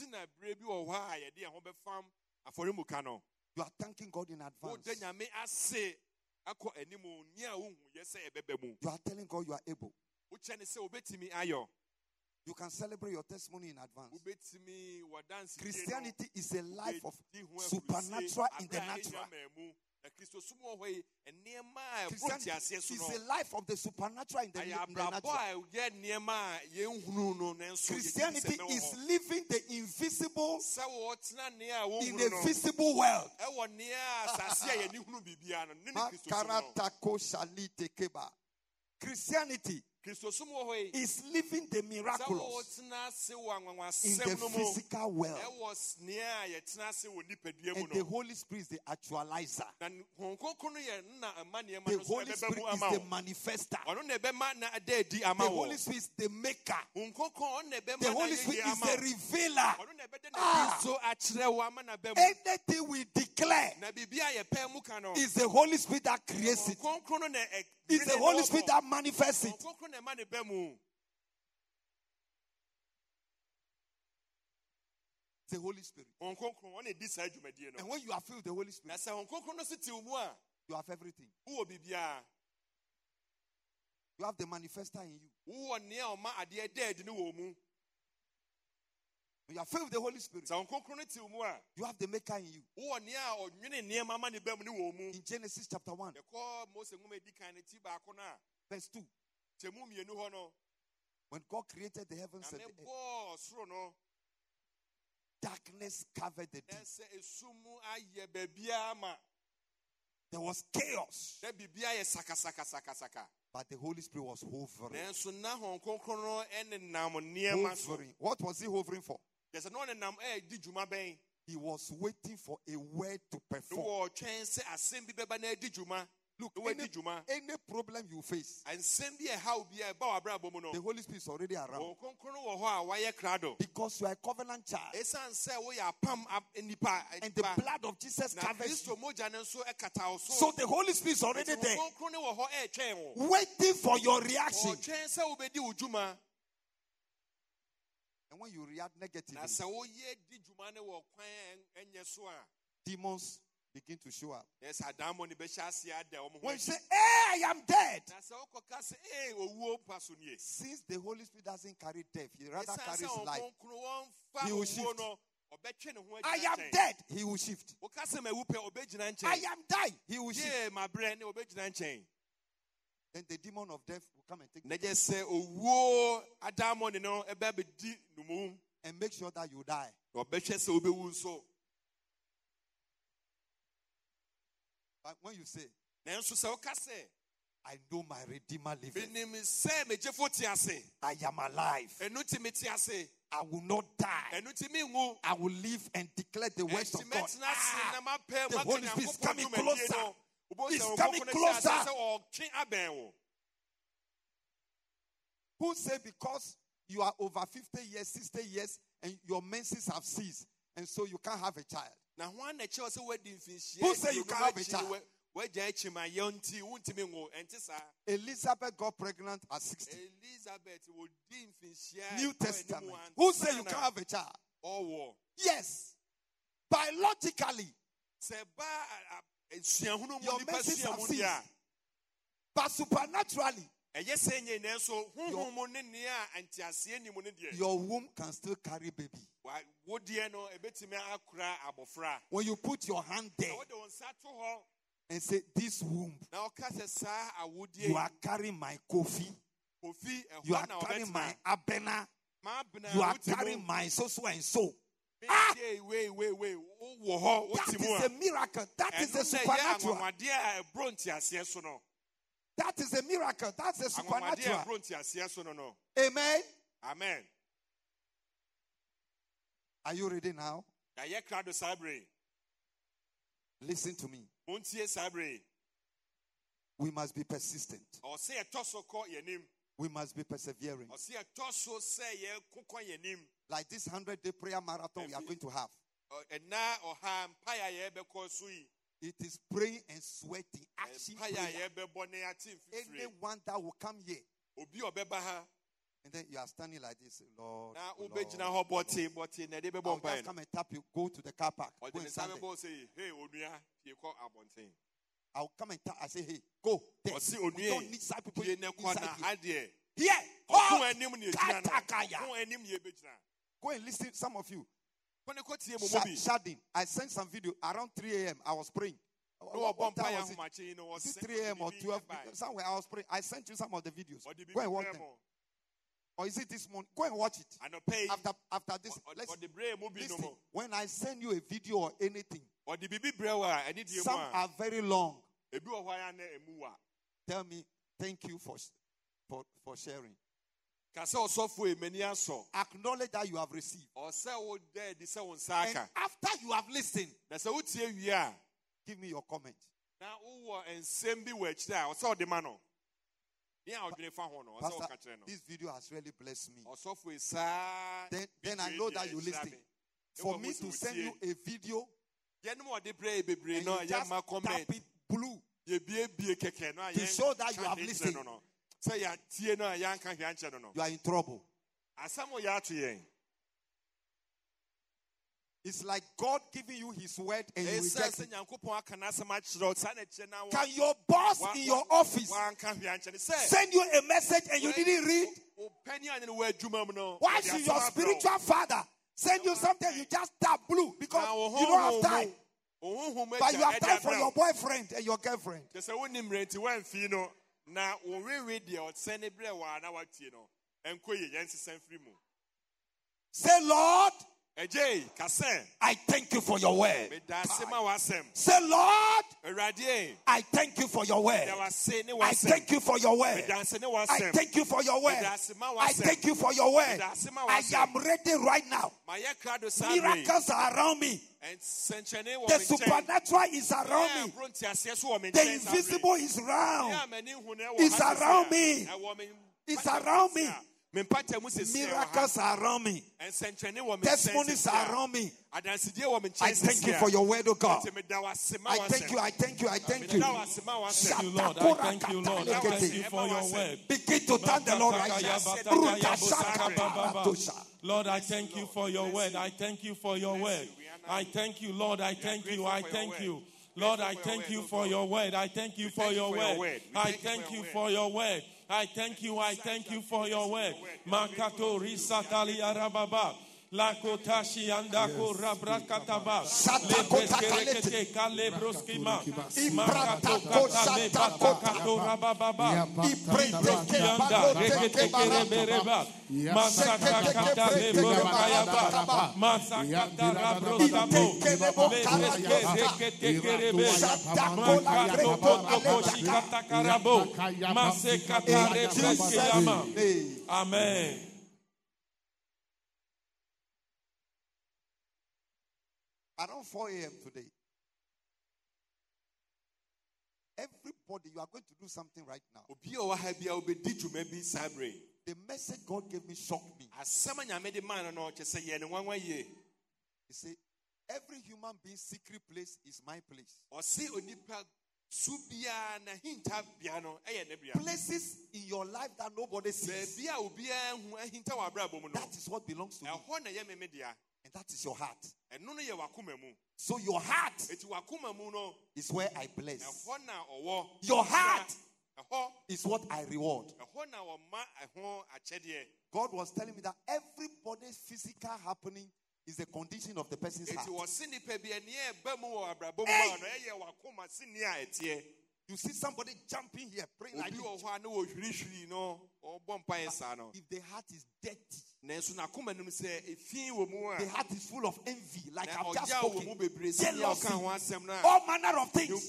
You are thanking God in advance. You are telling God you are able. You can celebrate your testimony in advance. Christianity is a life of supernatural in the natural. Christianity is a life of the supernatural in the, in the natural. Christianity is living the invisible in the visible world. Christianity is living the miraculous in the physical world. And the Holy Spirit is the actualizer. The Holy Spirit is the manifester. The Holy Spirit is the maker. The Holy Spirit is the revealer. Ah. Anything we declare is the Holy Spirit that creates it. It's the Holy Spirit that manifests it. The Holy Spirit. And when you are filled with the Holy Spirit, you have everything. You have the manifester in you. When you are filled with the Holy Spirit, you have the maker in you. In Genesis chapter one, verse two. When God created the heavens and the earth, darkness covered the deep. There was chaos. But the Holy Spirit was hovering. Hovering. What was he hovering for? He was waiting for a word to perform. Look, any, any problem you face, the Holy Spirit is already around. Because you are a covenant child. And the blood of Jesus covers you. So the Holy Spirit is already there, waiting for your reaction. And when you react negatively, demons begin to show up. When you say, hey, I am dead. Since the Holy Spirit doesn't carry death, he rather carries life. He will shift. I am dead. He will shift. I am dying. He will shift. Then the demon of death will come and take you and make sure that you die. But when you say, I know my Redeemer lives, I am alive, I will not die, I will live and declare the words of God. Ah, the Holy Spirit is coming closer. It's coming closer. Who say because you are over fifty years, sixty years, and your menses have ceased, and so you can't have a child? Who say you can't have a child? Elizabeth got pregnant at sixty. New Testament. Who say you can't have a child? Yes. Biologically, your menses have ceased. But supernaturally, your, your womb can still carry baby. When you put your hand there and say, this womb, you are carrying my Kofi, you are carrying my Abena, you are carrying my so-so and so. Ah! That is a miracle. That is a supernatural. That is a miracle. That's a supernatural. Amen. Amen. Are you ready now? Listen to me. We must be persistent. We must be persevering. Like this hundred-day prayer marathon we are going to have. It is praying and sweating. Action prayer. Anyone that will come here, and then you are standing like this, Lord, Lord, Lord. I'll just come and tap you. Go to the car park. Go and stand there. I'll come and tap. I say, hey, go there. We don't need side people inside here. Here. Oh, go and listen. Some of you. Shading. I sent some video around three a.m. I was praying. What, what time was it? Was it three a.m. or twelve? Somewhere I was praying. I sent you some of the videos. Go and watch them. Or is it this morning? Go and watch it. After after this, let's listen. When I send you a video or anything, some are very long. Tell me, thank you for for, for sharing. Acknowledge that you have received. And after you have listened, give me your comment. Pastor, this video has really blessed me. Then, then I know that you listen. For me to send you a video, and you just tap it blue, to show that you have listened, you are in trouble. It's like God giving you his word and you reject it. Can your boss in your office send you a message and you didn't read? Why should your spiritual father send you something you just tap blue because you don't have time? But you have time for your boyfriend and your girlfriend. Say, Lord, I thank you for your word. Say, Lord, I thank you for your word. I thank you for your word. I thank you for your word. I thank you for your word. I am ready right now. Miracles are around me. The supernatural is around me. The invisible is around. It's around me. It's around me. Miracles are around me. Testimonies are around me. I thank you for your word, oh God. I thank you, I thank you, I thank you. Thank you, Lord. I thank you, Lord. I thank you for your word. Begin to thank the Lord right now. Lord, I thank you for your word. I thank you for your word. I thank you, Lord. I thank you. I thank you. Lord, I thank you for your word. I thank you for your word. I thank you for your word. I thank you. I thank you for your word. Makato risatali arababa. La kotashi andako rabrakataba. Lebeskerekete kalebroskima. Makato katale batakato rabababa. Ibroskianda rekete kerebereba. Masakata leborokayaba. Masakata rabrostamo. Lebeske rekete kerebe. Makato kokoshi katakarabo. Masekata rebreskeyama. Amen. Around four a.m. today, everybody, you are going to do something right now. The message God gave me shocked me. He said, every human being's secret place is my place. Places in your life that nobody sees. That is what belongs to you. And that is your heart. So your heart is where I bless. Your heart is what I reward. God was telling me that everybody's physical happening is the condition of the person's heart. Hey. You see somebody jumping here, praying like this. If the heart is dirty, the heart is full of envy, like I've just spoken, jealousy, all manner of things,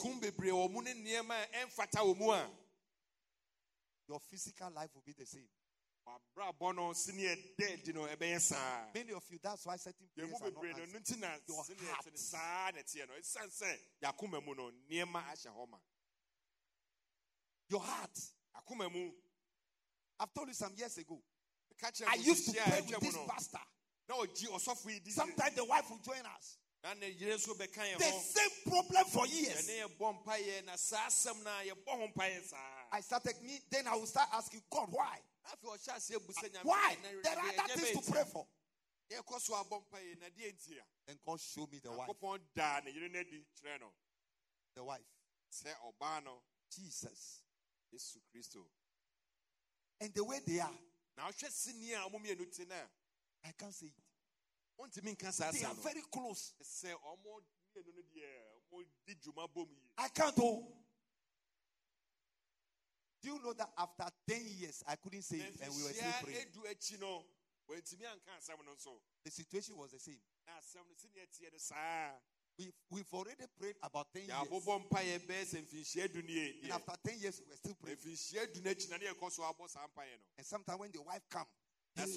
your physical life will be the same. Many of you, that's why certain prayers are not answered. Your heart. Your heart. I've told you some years ago. I used to pray with this pastor. Sometimes the wife will join us. The same problem for years. I started, then I will start asking God, why? Why? There are other things to pray for. And God showed me the wife. The wife. Jesus. And the way they are, I can't say it. They are very close. I can't do. Do you know that after ten years, I couldn't say it and we were still praying? The situation was the same. We've, we've already prayed about ten years. And after ten years, we were still praying. And sometimes when the wife comes, hey,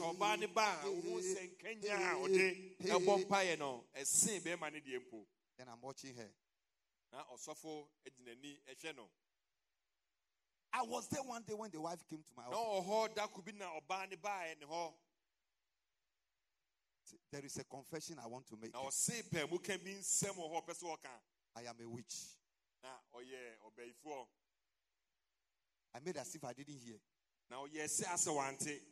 hey, hey, then I'm watching her. I was there one day when the wife came to my house. There is a confession I want to make. I am a witch. I made as if I didn't hear. Now, yes, as I want it.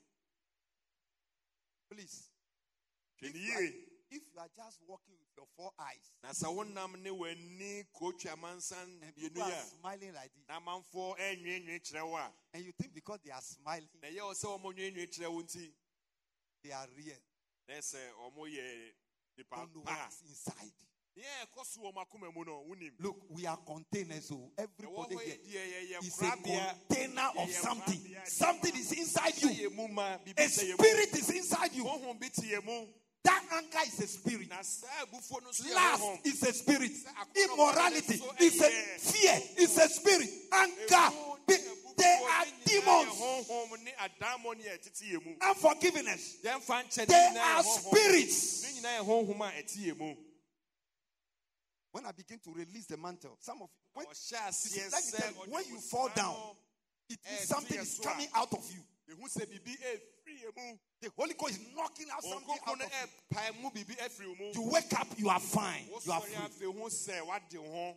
Please. If If you you, are, if you are just walking with your four eyes na sa wonam ne wani coach amansan and bienu people are ya smiling like this, na manfo enwenwe kire wa and you think because they are smiling, na ye o se omo nwenwe kire wo nti they are real. na se omo ye nipa Don't know pa what's inside. ye koso o makoma mu no wunim Look, we are containers, so everybody Ewo here ye is a container of something. Yeah. Something is inside you. ye mu ma A bibi se ye mu spirit is inside you. honhom bi tie mu That anger is a spirit. na sa bufo no so ye Lust honhom is a spirit. Immorality is a fear. Is a spirit. Anger. Be- They are demons. honhom ne adamon ye tete ye mu Unforgiveness. ye mfa nche They na are spirits. ne nyina ye honhom a ete ye mu When I begin to release the mantle, some of you, when, o sha see, sie let me tell you, when you fall down, it Eh, means something clear is so coming ah. out of you. ehu se bibi e free ye mu The Holy Ghost is knocking out something okoko out no of e you. pa mu bibi e free mu You wake up, you are fine. wo You are so free. ya fe hu se wade ho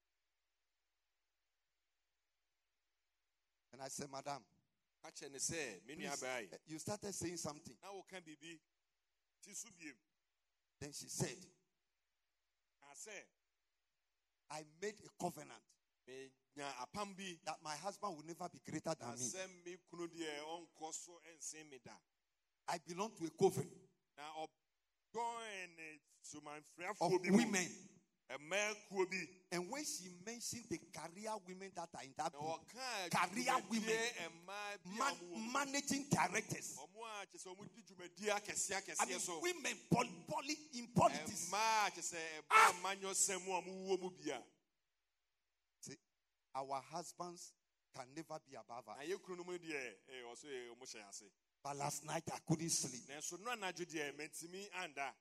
And I said, Madam, ka che ne se me nua please, bai eh, you started saying something. na wo kan bibi ti su biem Then she said, ka se I made a covenant me nya apam bi that my husband will never be greater na than me. se me kunu de onko so ensen me da I belong to a coven na o join to my friend of for bi women. e man kuo bi And when she mentioned the career women that are in that na group, o kan Career women. e ma bi man, amu managing directors, omo a che se omo di dwumadi akese I akese mean, so women pol- poli- in politics. ma che se e Ah! ba manyo semu omo wo mu bia See, our husbands can never be above us. na ye kunu no mu de e o so e omo hye ase But last night I couldn't sleep. na so no anadwo de mentimi anda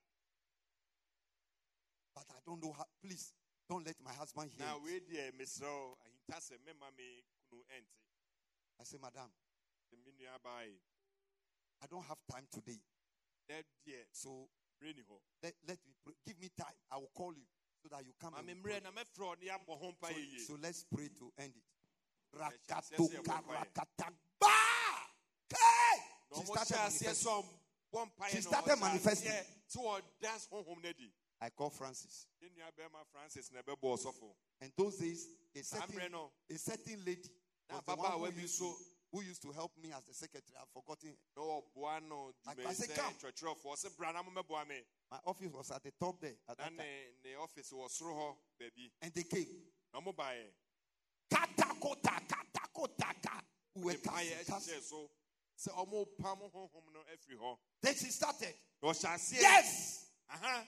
But I don't know how. Please, don't let my husband hear na it. we de mesro ahinta se mema me kunu ente I say, Madam, me nua bai I don't have time today. that de So reni ho let, let me pray. Give me time. I will call you so that you come ma and me we pray. mre na me fro ne abɔ ho mpa So, ye so let's pray to end it. yes, yes, Rakatoka yes, rakatagba. Hey! no She mo started cha se manifesting. so bɔ mpa ye She started manifesting. so that's honhom na di I called Francis. ne nua bɛ ma Francis na bɛ bɔ sɔfo And those days, a certain, amre no a certain lady na was the baba one wa who bi used, so to, who used to help me as the secretary. I've forgotten her. no boa no I- dwuma I said, sɛ come. twɛtwɛrɛfo ɔsɛ bra na mo mɛboa me My office was at the top there at na that time. ne ne office wɔ soro hɔ baabi And they came. na mo baeɛ Katakota, katakotaka. We were ne mpaeɛ casting, casting. hyehyɛ so sɛ ɔmo pam honhom no afiri hɔ Then she started. na ɔhyɛ aseɛ Yes! aha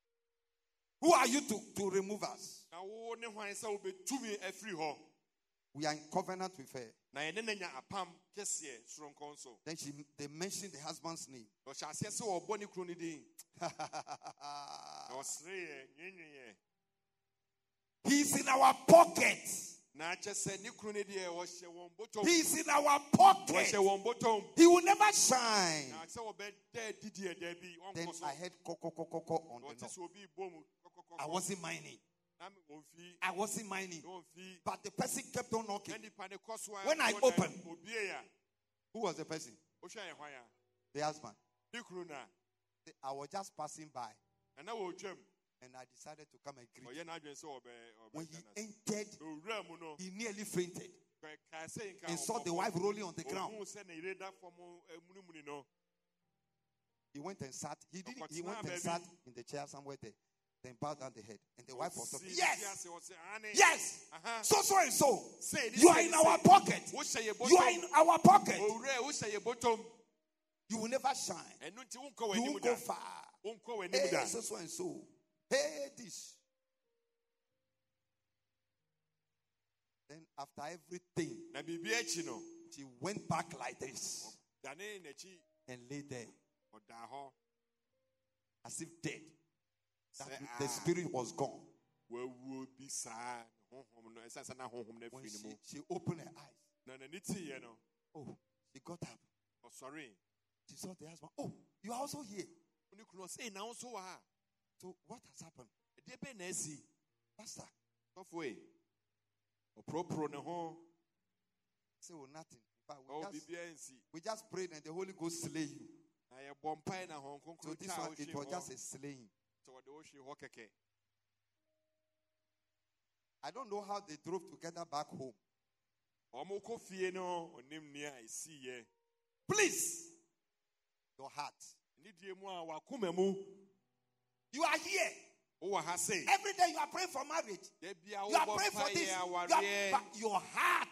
Who are you to, to remove us? na wo ne hwan sɛ wobɛtumi afiri hɔ We are in covenant with her. na yɛne na nya apam kɛseɛ soronko nso Then she they mentioned the husband's name. na ɔhyɛ aseɛ sɛ ɔbɔ ne kuro no din na ɔsereeɛ nwenweeɛ He's in our pocket. na kyɛ sɛ ne kuro no deɛ wɔhyɛ wɔn bɔtɔm He's in our pocket. wɔhyɛ wɔn bɔtɔm He will never shine. na sɛ wɔbɛda didiɛ da bi Then ɔnkɔ so I heard koko koko koko on na the ɔte knock. sɛ obi bɔ mu I wasn't minding. na ɔmfi I wasn't minding. na ɔmfi But the person kept on na knocking. nipa ne kɔ so a When I wɔda opened- obie a Who was the person? wohwɛ yɛn hwan a The husband. ne kuro no a I was just passing by na na wɔretwam and I decided to come and greet. ɔyɛ n'adwene sɛ ɔbɛ When he ɔbɛka no entered, na owura mu no he nearly fainted kae sɛ nka and saw the wife rolling on the ground. ɔhuu sɛ ne yere da fam amunimuni no He went and sat. He didn't. He Ọkọtena went and baby. sat in the chair somewhere there. Then bowed down the head. And the wife was Ɔsi talking. ne Yes, ti ase, ɔsi, "Ane, yes. aha, So so and so. sei, You sei, are in sei. our pocket. Wohyɛ yɛ You are bɔtɔm. in our pocket. Owura, wohyɛ yɛ bɔtɔm. You will never shine. Ɛno nti wonkɔ You w'anim won't da. go far. Wonkɔ w'anim Hey, da. so so and so. Hey, this. Then after everything, Na biribi akyi no, she went back like this dane n'akyi, and lay there ɔda hɔ. as if dead. That Sɛ, the ah, spirit was gone. wawuo bi saa, ne honhom no, ɛsiane sɛ na honhom no When afiri ne she, mu. she opened her eyes, Na n'ani teeɛ no, oh, she got up. ɔsɔree. She saw the husband. Oh, you are also here. Ne kunu ɔsɛ, "Ei, na wo nso wɔ ha. So what has happened? Ɛdeɛ bɛn na asi?" Pastor, Sɔfo yi, Say, oh, nothing. But we, just, we just prayed and the Holy Ghost slay you. So this one, it was just a slaying. I don't know how they drove together back home. Please, your heart. You are here. Every day you are praying for marriage. You are praying for this. You are, but your heart.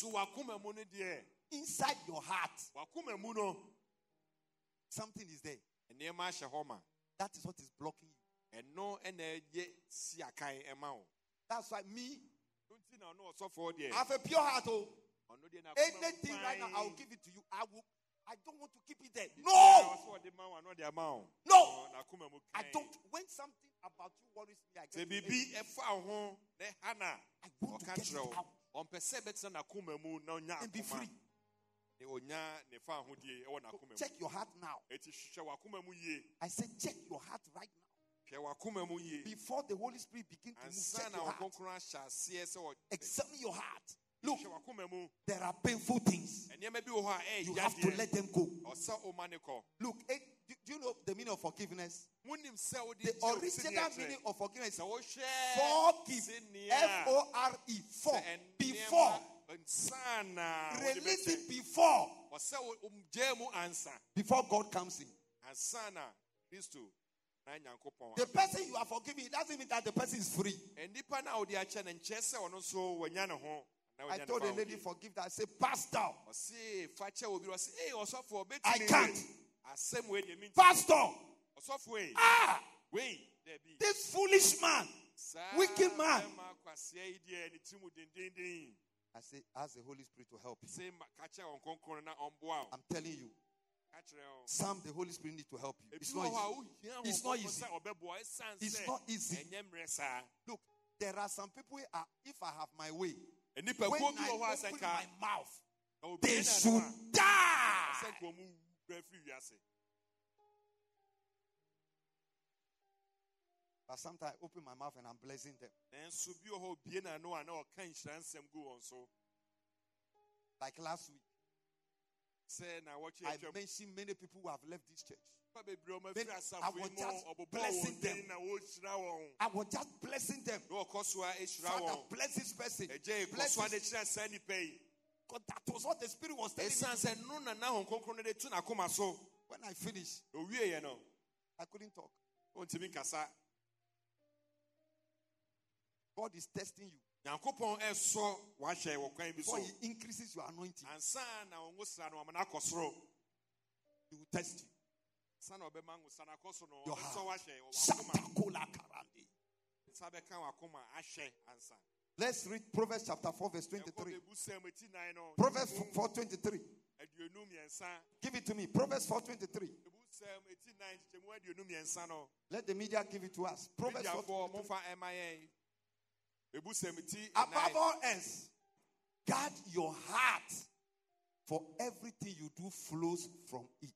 Inside your heart. Something is there. That is what is blocking you. That's why me, I have a pure heart. Oh. Anything right now, I will give it to you. I will. I don't want to keep it there. No! No! I don't. When something about you worries me, I get it. I want to get it out. And be free. Check your heart now. I said check your heart right now. Before the Holy Spirit begins to move, check your heart. Examine your heart. Look, there are painful things. You have to let them go. Look, do, do you know the meaning of forgiveness? The original meaning of forgiveness is forgive. F O R E. For. Before. Release it before. Before God comes in. The person you are forgiving, it doesn't mean that the person is free. I told the lady, forgive that. I said, Pastor, I can't. Pastor, ah, this foolish man, wicked man. I said, ask the Holy Spirit to help you. I'm telling you. Some the Holy Spirit need to help you. It's not easy. It's not easy. It's not easy. Look, there are some people, uh, if I have my way, when I open my mouth, they should die. But sometimes I open my mouth and I'm blessing them. Like last week, I mentioned many people who have left this church. Then I was just blessing them. I was just blessing them. Father, bless this person. Bless this. Because that was what the Spirit was telling me. When I finished, I couldn't talk. God is testing you. Before He increases your anointing, He will test you. Your heart. Let's read Proverbs chapter four, verse twenty-three. Proverbs four twenty-three. Give it to me. Proverbs four twenty-three. Let the media give it to us. Proverbs four twenty-three. Above all else, guard your heart, for everything you do flows from it.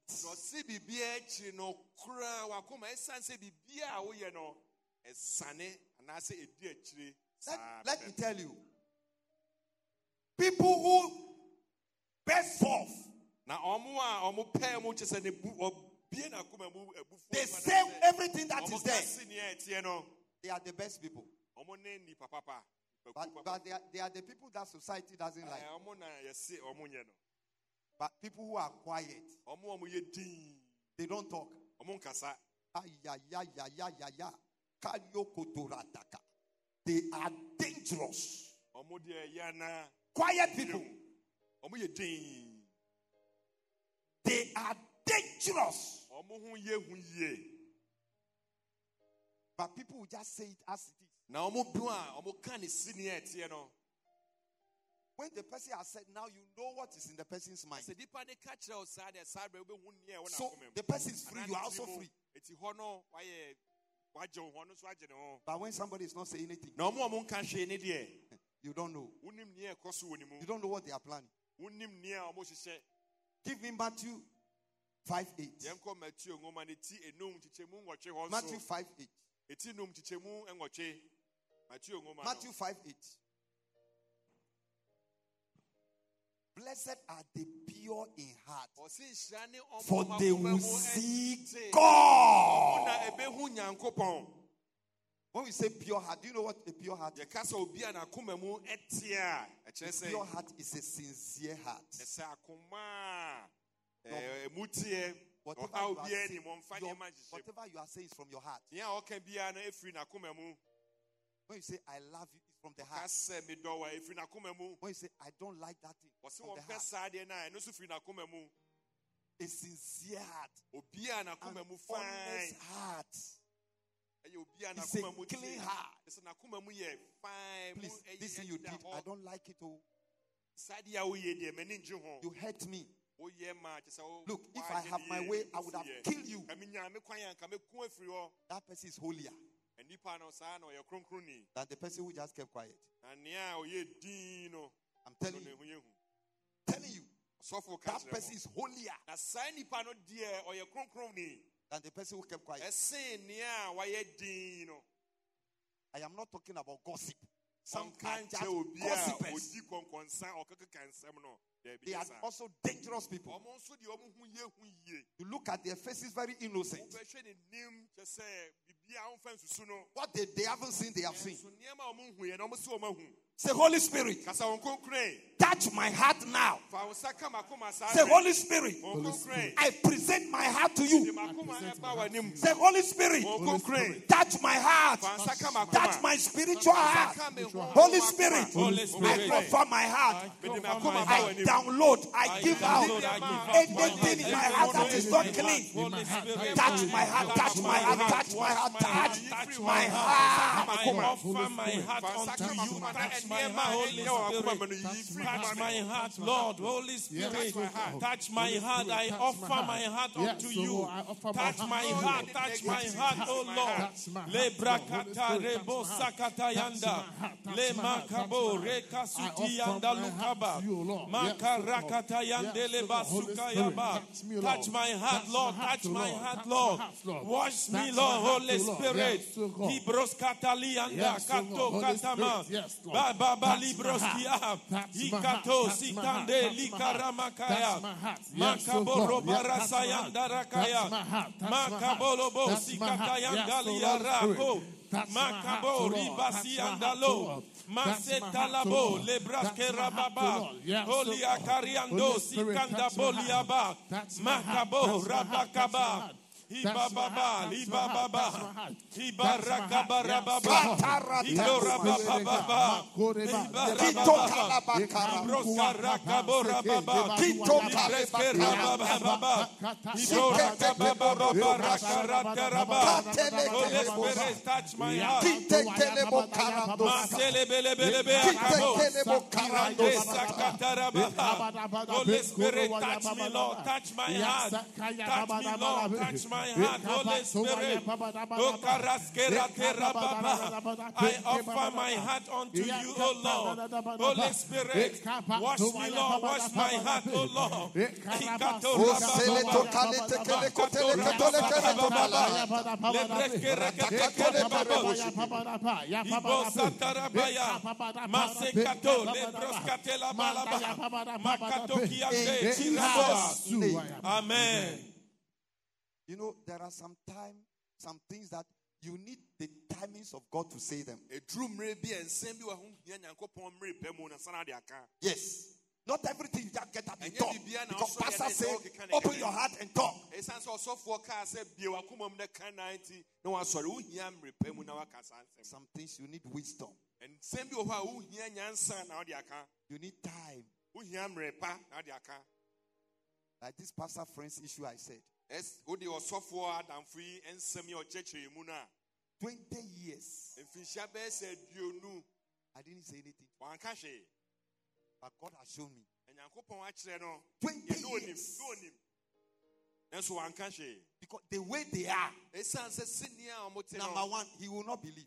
Let, let me tell you, people who burst forth, they say everything that is there. They are the best people. But, but they, are, they are the people that society doesn't like. But people who are quiet, they don't talk. They are dangerous. Quiet people. They are dangerous. But people will just say it as it is. When the person has said, now you know what is in the person's mind. So the person is free, you are also free. But when somebody is not saying anything, you don't know. You don't know what they are planning. Give me Matthew five eight. Matthew five eight. Matthew five eight. Blessed are the pure in heart, for they will see God. When we say pure heart, do you know what a pure heart is? A pure heart is a sincere heart. No. Whatever you, are saying, your, whatever you are saying is from your heart. When you say I love you, it's from the heart. When you say I don't like that thing, it's from the heart. A sincere heart, an honest heart. It's a clean heart. Please, this thing you did, I don't like it. Oh. You hurt me. Look, if I have my way, I would have killed you. That person is holier than the person who just kept quiet. I'm telling you. Telling you. That person is holier than the person who kept quiet. I am not talking about gossip. Some kind of gossipers. They are also dangerous people. You look at their faces, very innocent. What they, they haven't seen, they have seen. Say, Holy Spirit, touch my heart now. Say, Holy Spirit, Holy Spirit, I present my heart to you. Say, Holy Spirit, Holy Spirit, touch my heart. Touch my spiritual heart. Holy Spirit, Holy Spirit, I offer my heart. I download, I give out anything in my heart that is not clean. Touch my heart, touch my heart, touch my heart, touch my heart. I offer my heart unto you. Touch my heart, Holy Spirit. Touch my heart, Lord. Holy Spirit, touch my heart. I offer my heart unto you. Touch my heart, touch my heart, oh Lord. Le brakata rebo sakata yanda. Le makabo rekasuti yanda lukaba. Makarakata yandele basuka yaba. Touch my heart, Lord. Touch my heart, Lord. Wash me, Lord. Holy Spirit. Libros katali yanda kato katama. Baba balibros kia. Ikato sikande likaramakaya. Makaboro barasa yanda rakaya. Makabolo bo sikata yanda liarako. Makabo ribasi andalo. Masetalabo lebraske rababa. Holy akariando sikanda boliaba. Makabo rabakaba. Ibababa, Ibababa, Ibarakabarababa, Idorabababa, Ibarababa, Ibrosarakaborababa, Ibreskerabababa, Idorabababa, Rakarakaraba. Holy Spirit, touch my heart. Maselebelebelebe akabo. Irande sakatarababa. Holy Spirit, touch me, Lord. Touch my heart. Touch me, Lord. Touch my My heart, Holy Spirit. I offer my heart unto you, O Lord. Holy Spirit, wash me, Lord. Wash my heart, O Lord. Amen. You know, there are some time, some things that you need the timings of God to say them. Yes. Not everything you just get up and talk. Because pastor say, open your heart and talk. Some things you need wisdom. You need time. Like this pastor friend's issue I said. Twenty years. I didn't say anything. But God has shown me. Twenty years. Because the way they are, number one, he will not believe.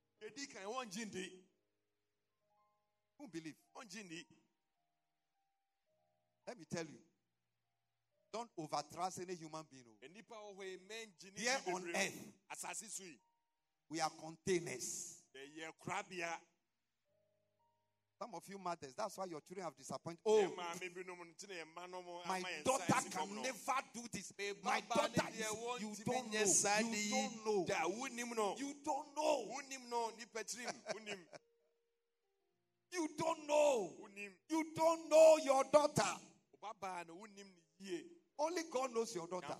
Who believe? Let me tell you. Don't overtrust any human being. Here on earth, we are containers. Some of you mothers, that's why your children have disappointed. Oh, my daughter can never do this. My daughter is, you don't know. You don't know. You don't know. You don't know. You don't know your daughter. Only God knows your daughter.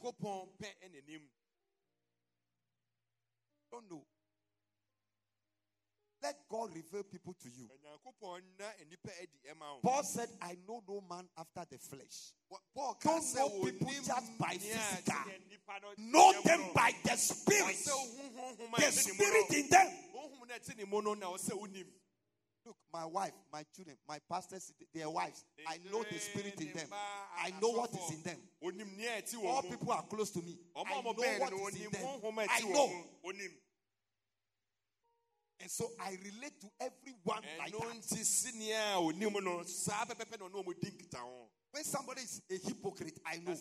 Don't know. Let God reveal people to you. Paul said, I know no man after the flesh. Don't know people just by physical. Know them by the spirit. The spirit in them. Look, my wife, my children, my pastors, their wives, I know the spirit in them. I know what is in them. All people are close to me. I know what is in them. I know. And so I relate to everyone like that. When somebody is a hypocrite, I know.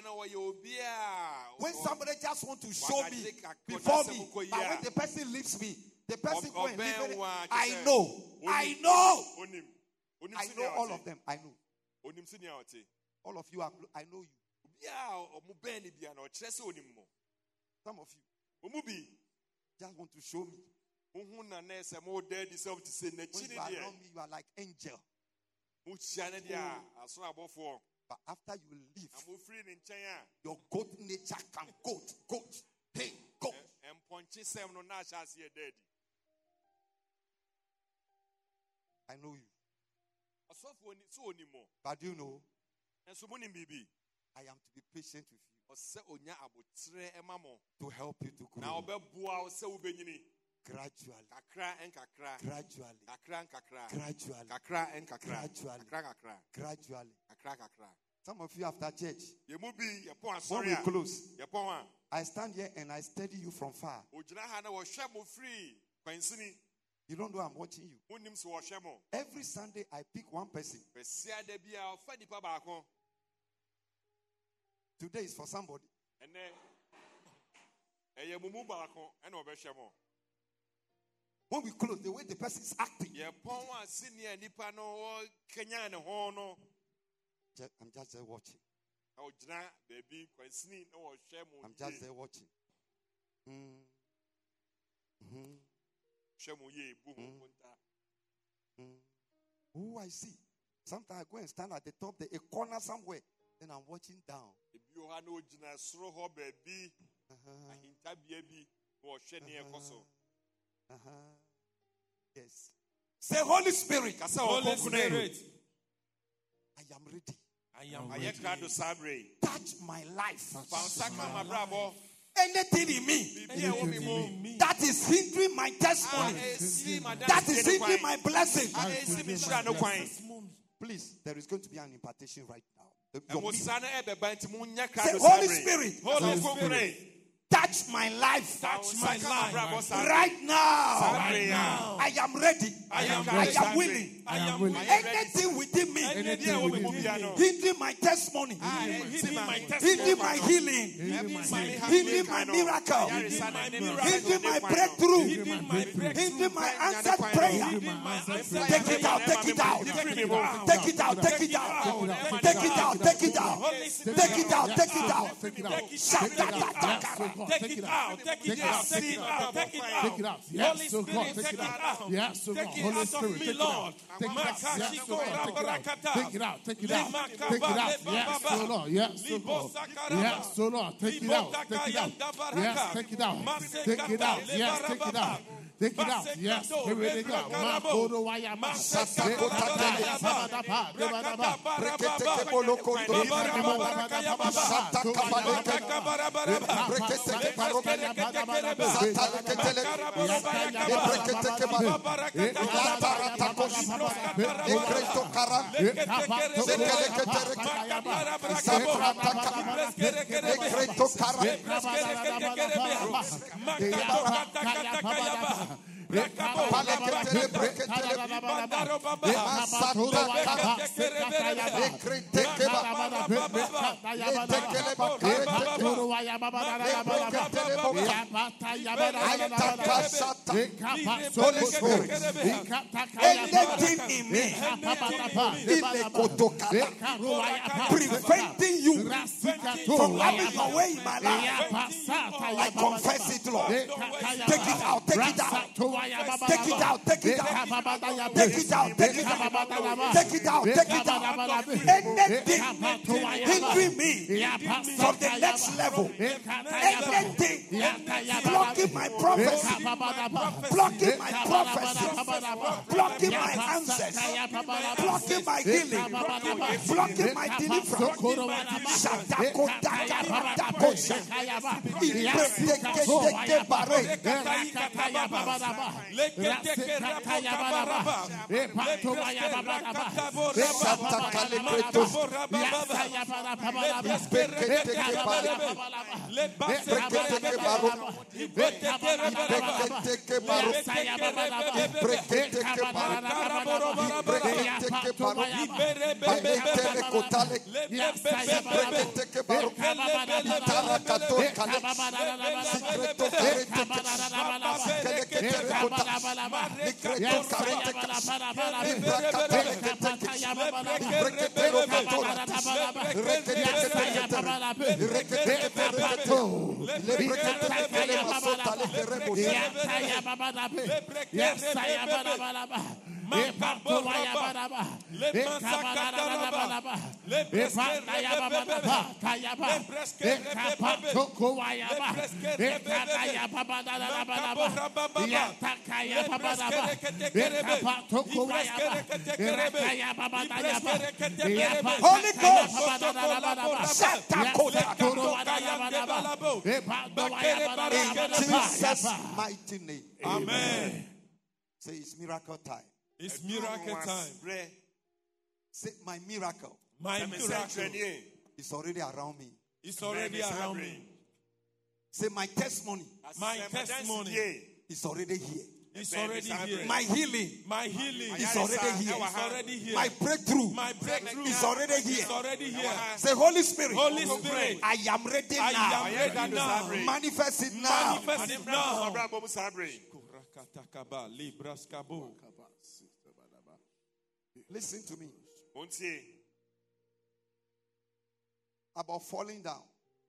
When somebody just wants to show me before me, but when the person leaves me, the person go and leave it, I know. I know. I know all of them. I know. All of you are, I know you. Some of you just want to show me. When you are around me, you are like angel. But after you leave, your goat nature can goat, goat, hey, goat. I know you. But you know, I am to be patient with you. To help you to grow. Gradually. Gradually. Gradually. Gradually. Gradually. Some of you after church, when we close, I stand here and I study you from far. You don't know I'm watching you. Every Sunday I pick one person. Today is for somebody. When we close, the way the person is acting. I'm just there watching. I'm just there watching. Mm. Mm-hmm. Mm. Who I see. Sometimes I go and stand at the top, the a corner somewhere. Then I'm watching down. Uh-huh. Uh-huh. Uh-huh. Yes. Say Holy Spirit. Holy Spirit. I am ready. I am ready. Touch my life. Touch my life. Anything in me, Anything in me that is hindering my testimony, that is hindering my blessing. Please, there is going to be an impartation right now. Say, Holy Spirit, Holy Spirit, touch my life. Touch my life. Right now. Right now. I am ready. I am I ready. am willing. I am willing. Anything within me, Anything within me, hindering my testimony, hindering my hindering my healing, hindering my miracle, hindering my breakthrough, hindering my answered prayer. Take it out. Take it out. Take it out. Take it out. Take it out. Take it out. Take it out. Take it out. Take it out. Take it out. Take it out. Take it out. Take it out. Take it out. Yes, so God. Take it out. Yes, so God. Holy Spirit, take it out. Take it out. Yes, so God. Take it out. Take it out. Take it out. Yes, so Lord. Yes, so God. Yes, so Lord. Take it out. Take it out. Yes, take it out. Take it out. Yes, take it out. Take it out. Yes. Here we go. Makodo wayama. Holy Spirit, anything in me preventing you from having your way in my life, I confess it, Lord. Take it out, take it out, take it out, take it out, take it out, take it out, take it out, take it out. Anything hindering me from the next level, anything blocking my prophecy, blocking my prophecy, blocking my answers, blocking my healing, blocking my deliverance. Holy Ghost, in Jesus' mighty name. Amen. Say it's miracle time. It's miracle time. Say my miracle. My miracle is already around me. It's already around me. Say my testimony. My testimony is already here. It's already here. My healing. My healing is already here. It's already here. My breakthrough. My breakthrough is already here. It's already here. Say Holy Spirit. Holy Spirit. I am ready I now. am ready now. Manifest it now. Manifest it now. Listen to me. About falling down.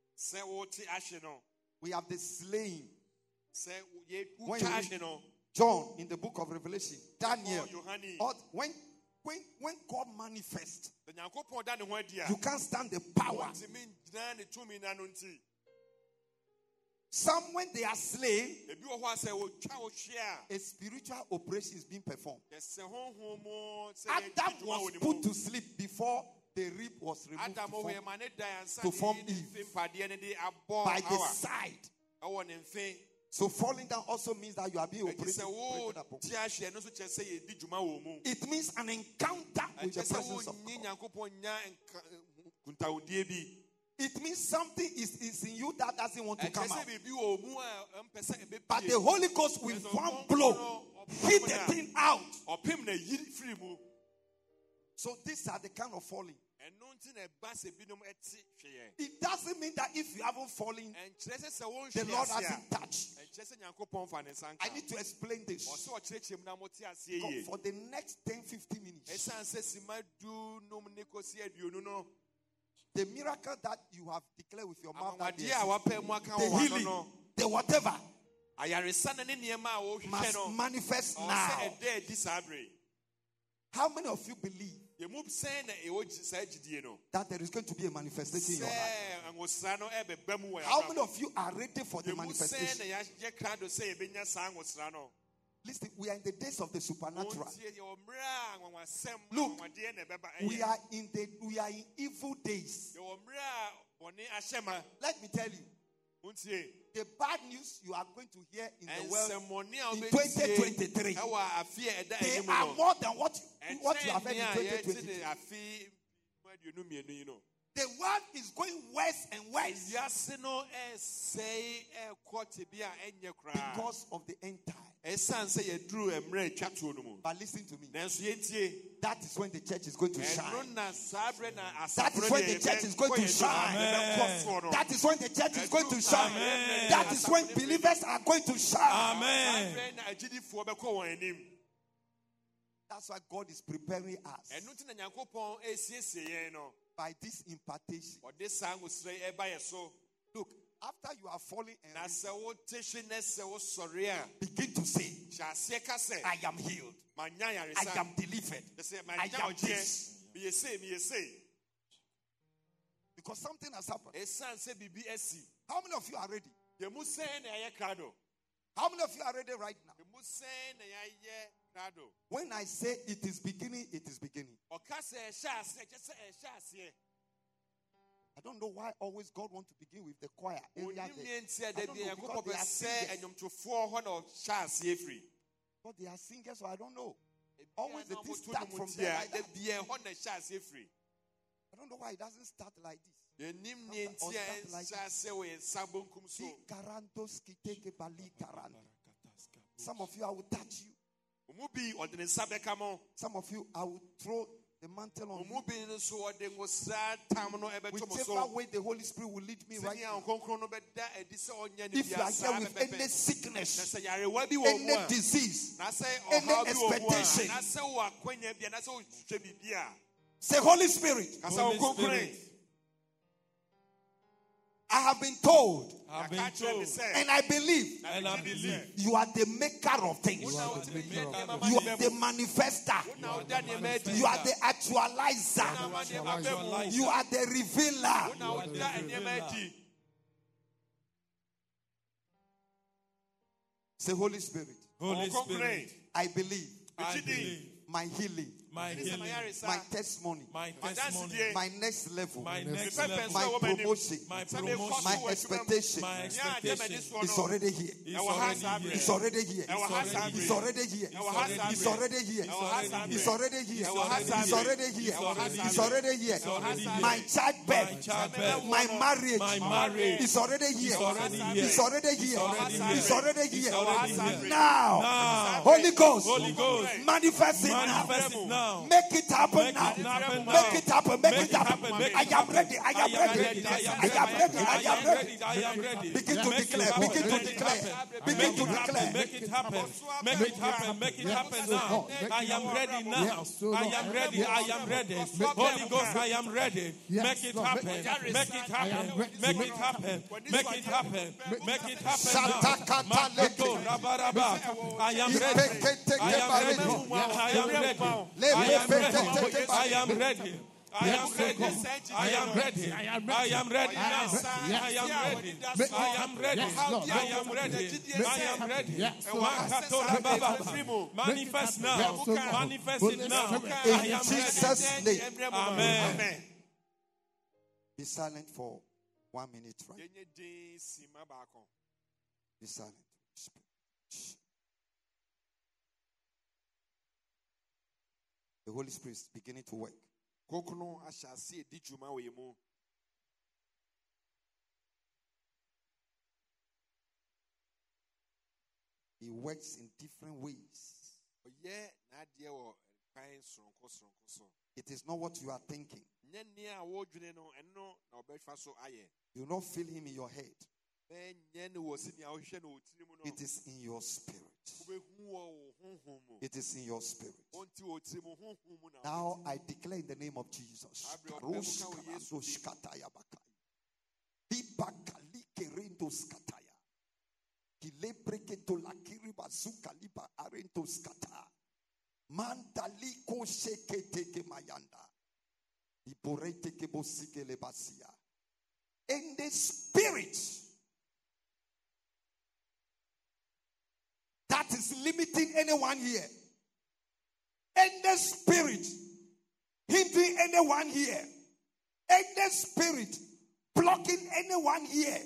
We have the slaying. When you read John in the book of Revelation, Daniel, or when when when God manifests, you can't stand the power. Some, when they are slain, a spiritual operation is being performed. Adam was put to sleep before the rib was removed to form, to form Eve by the side. So falling down also means that you are being operated. It means an encounter with the presence of God. It means something is, is in you that doesn't want to come out. But the Holy Ghost with one blow hit the thing out. So these are the kind of falling. It doesn't mean that if you haven't fallen, the Lord hasn't touched. I need to explain this. For the next ten to fifteen minutes, the miracle that you have declared with your mouth, that the healing, the whatever, must manifest now. How many of you believe that there is going to be a manifestation in your life? How many of you are ready for the manifestation? Listen, we are in the days of the supernatural. Look, we are in the we are in evil days. Let me tell you, the bad news you are going to hear in the world in twenty twenty-three, they are more than what, what you have heard in twenty twenty-two. The world is going worse and worse because of the end time. But listen to me. That is when the church is going to shine. That is when the church is going to shine. Amen. That is when the church is going to shine. Amen. That is when believers are going to shine. Amen. That's why God is preparing us by this impartation. Look, after you are falling and begin to say, I am healed, I am delivered, I am this. Because something has happened. How many of you are ready? How many of you are ready right now? When I say it is beginning, it is beginning. I don't know why always God wants to begin with the choir. Area there. I don't know, because they are singers. But they are singers, so I don't know. Always the thing start from there. Like that. I don't know why it doesn't start like this. Or start like this. Some of you, I will touch you. Some of you, I will throw the mantle on you. Whichever way the Holy Spirit will lead me right now. If you are here with any sickness, any disease, any expectation, say, Holy Spirit. Holy Spirit. I have been told, I've been told, and I believe, and I believe you are the maker of things. You are the maker of things. You are the manifester. You are the actualizer. You are the revealer. Say, Holy Spirit. Holy Spirit. I believe. I believe my healing. my healing, my testimony, my testimony, my next level, my next level, my promotion, my promotion, my expectation, my expectation is already here. It's already here. It's already here. It's already here. It's already here. It's already here. It's already here. It's already here. My childbirth, my marriage, my marriage is already here. It's already here. It's already here. It's already here. Now, Now, Holy Ghost, Holy Ghost, manifest it manifest it now. now. Make it happen Make now. it happen now. Make it happen. Make Make it happen. Make I it am ready. I am ready. I am ready. I am ready. I am ready. Begin to Make it declare. happen. Begin to Make it declare. happen. Begin to Make it happen. declare. Make it happen. Make it happen. Make it happen now. I am ready now. I am ready. I am ready. Holy Ghost, I am ready. Make it happen. Make it happen. Make it happen. Make it happen. Make it happen now. I am ready. I am ready. I am ready. I am ready. I am ready. I am ready. I am ready. I am ready now. I am ready. I am ready. I am ready. I am ready. Manifest now. Manifest it now. I In am Jesus' ready. name. Amen. Be silent for one minute, right? Be silent. Shh. The Holy Spirit is beginning to work. He works in different ways. It is not what you are thinking. You don't feel him in your head. It is in your spirit. It is in your spirit. Now I declare in the name of Jesus. In the spirit that is limiting anyone here, in the spirit hindering anyone here, in the spirit blocking anyone here,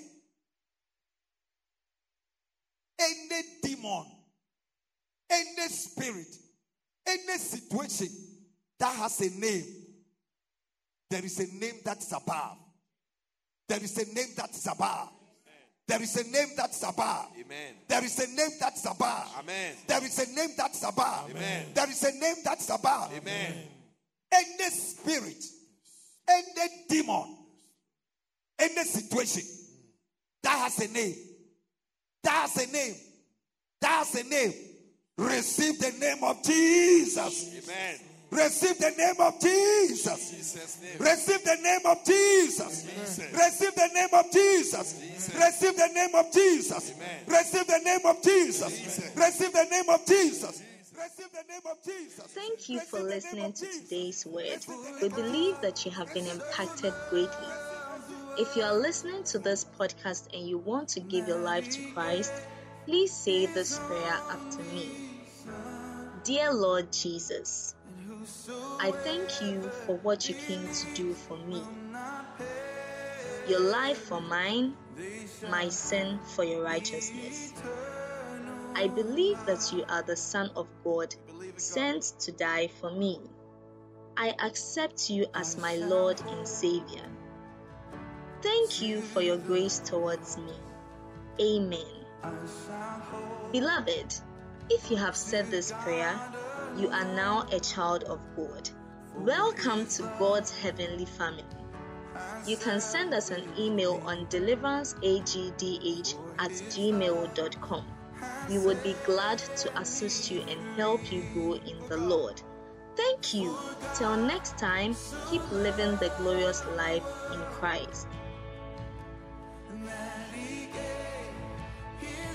any demon, any spirit, any situation that has a name, there is a name that is above. There is a name that is above. There is a name that's above. Amen. There is a name that's above. Amen. There is a name that's above. Amen. There is a name that's above. Amen. Any spirit, any demon, any situation that has a name, that has a name, that has a name, receive the name of Jesus. Amen. Receive the name of Jesus. Jesus' name. Receive the name of Jesus. Jesus. Receive the name of Jesus. Jesus. Receive the name of Jesus. Amen. Receive the name of Jesus. Jesus. Receive the name of Jesus. Receive the name of Jesus. Thank you for Receive the name listening of to Jesus. today's word. Receive the name We of believe that you have been impacted greatly. If you are listening to this podcast and you want to give your life to Christ, please say this prayer after me. Dear Lord Jesus, I thank you for what you came to do for me. Your life for mine, my sin for your righteousness. I believe that you are the Son of God, sent to die for me. I accept you as my Lord and Savior. Thank you for your grace towards me. Amen. Beloved, if you have said this prayer, you are now a child of God. Welcome to God's heavenly family. You can send us an email on deliveranceagdh at gmail dot com. We would be glad to assist you and help you grow in the Lord. Thank you. Till next time, keep living the glorious life in Christ.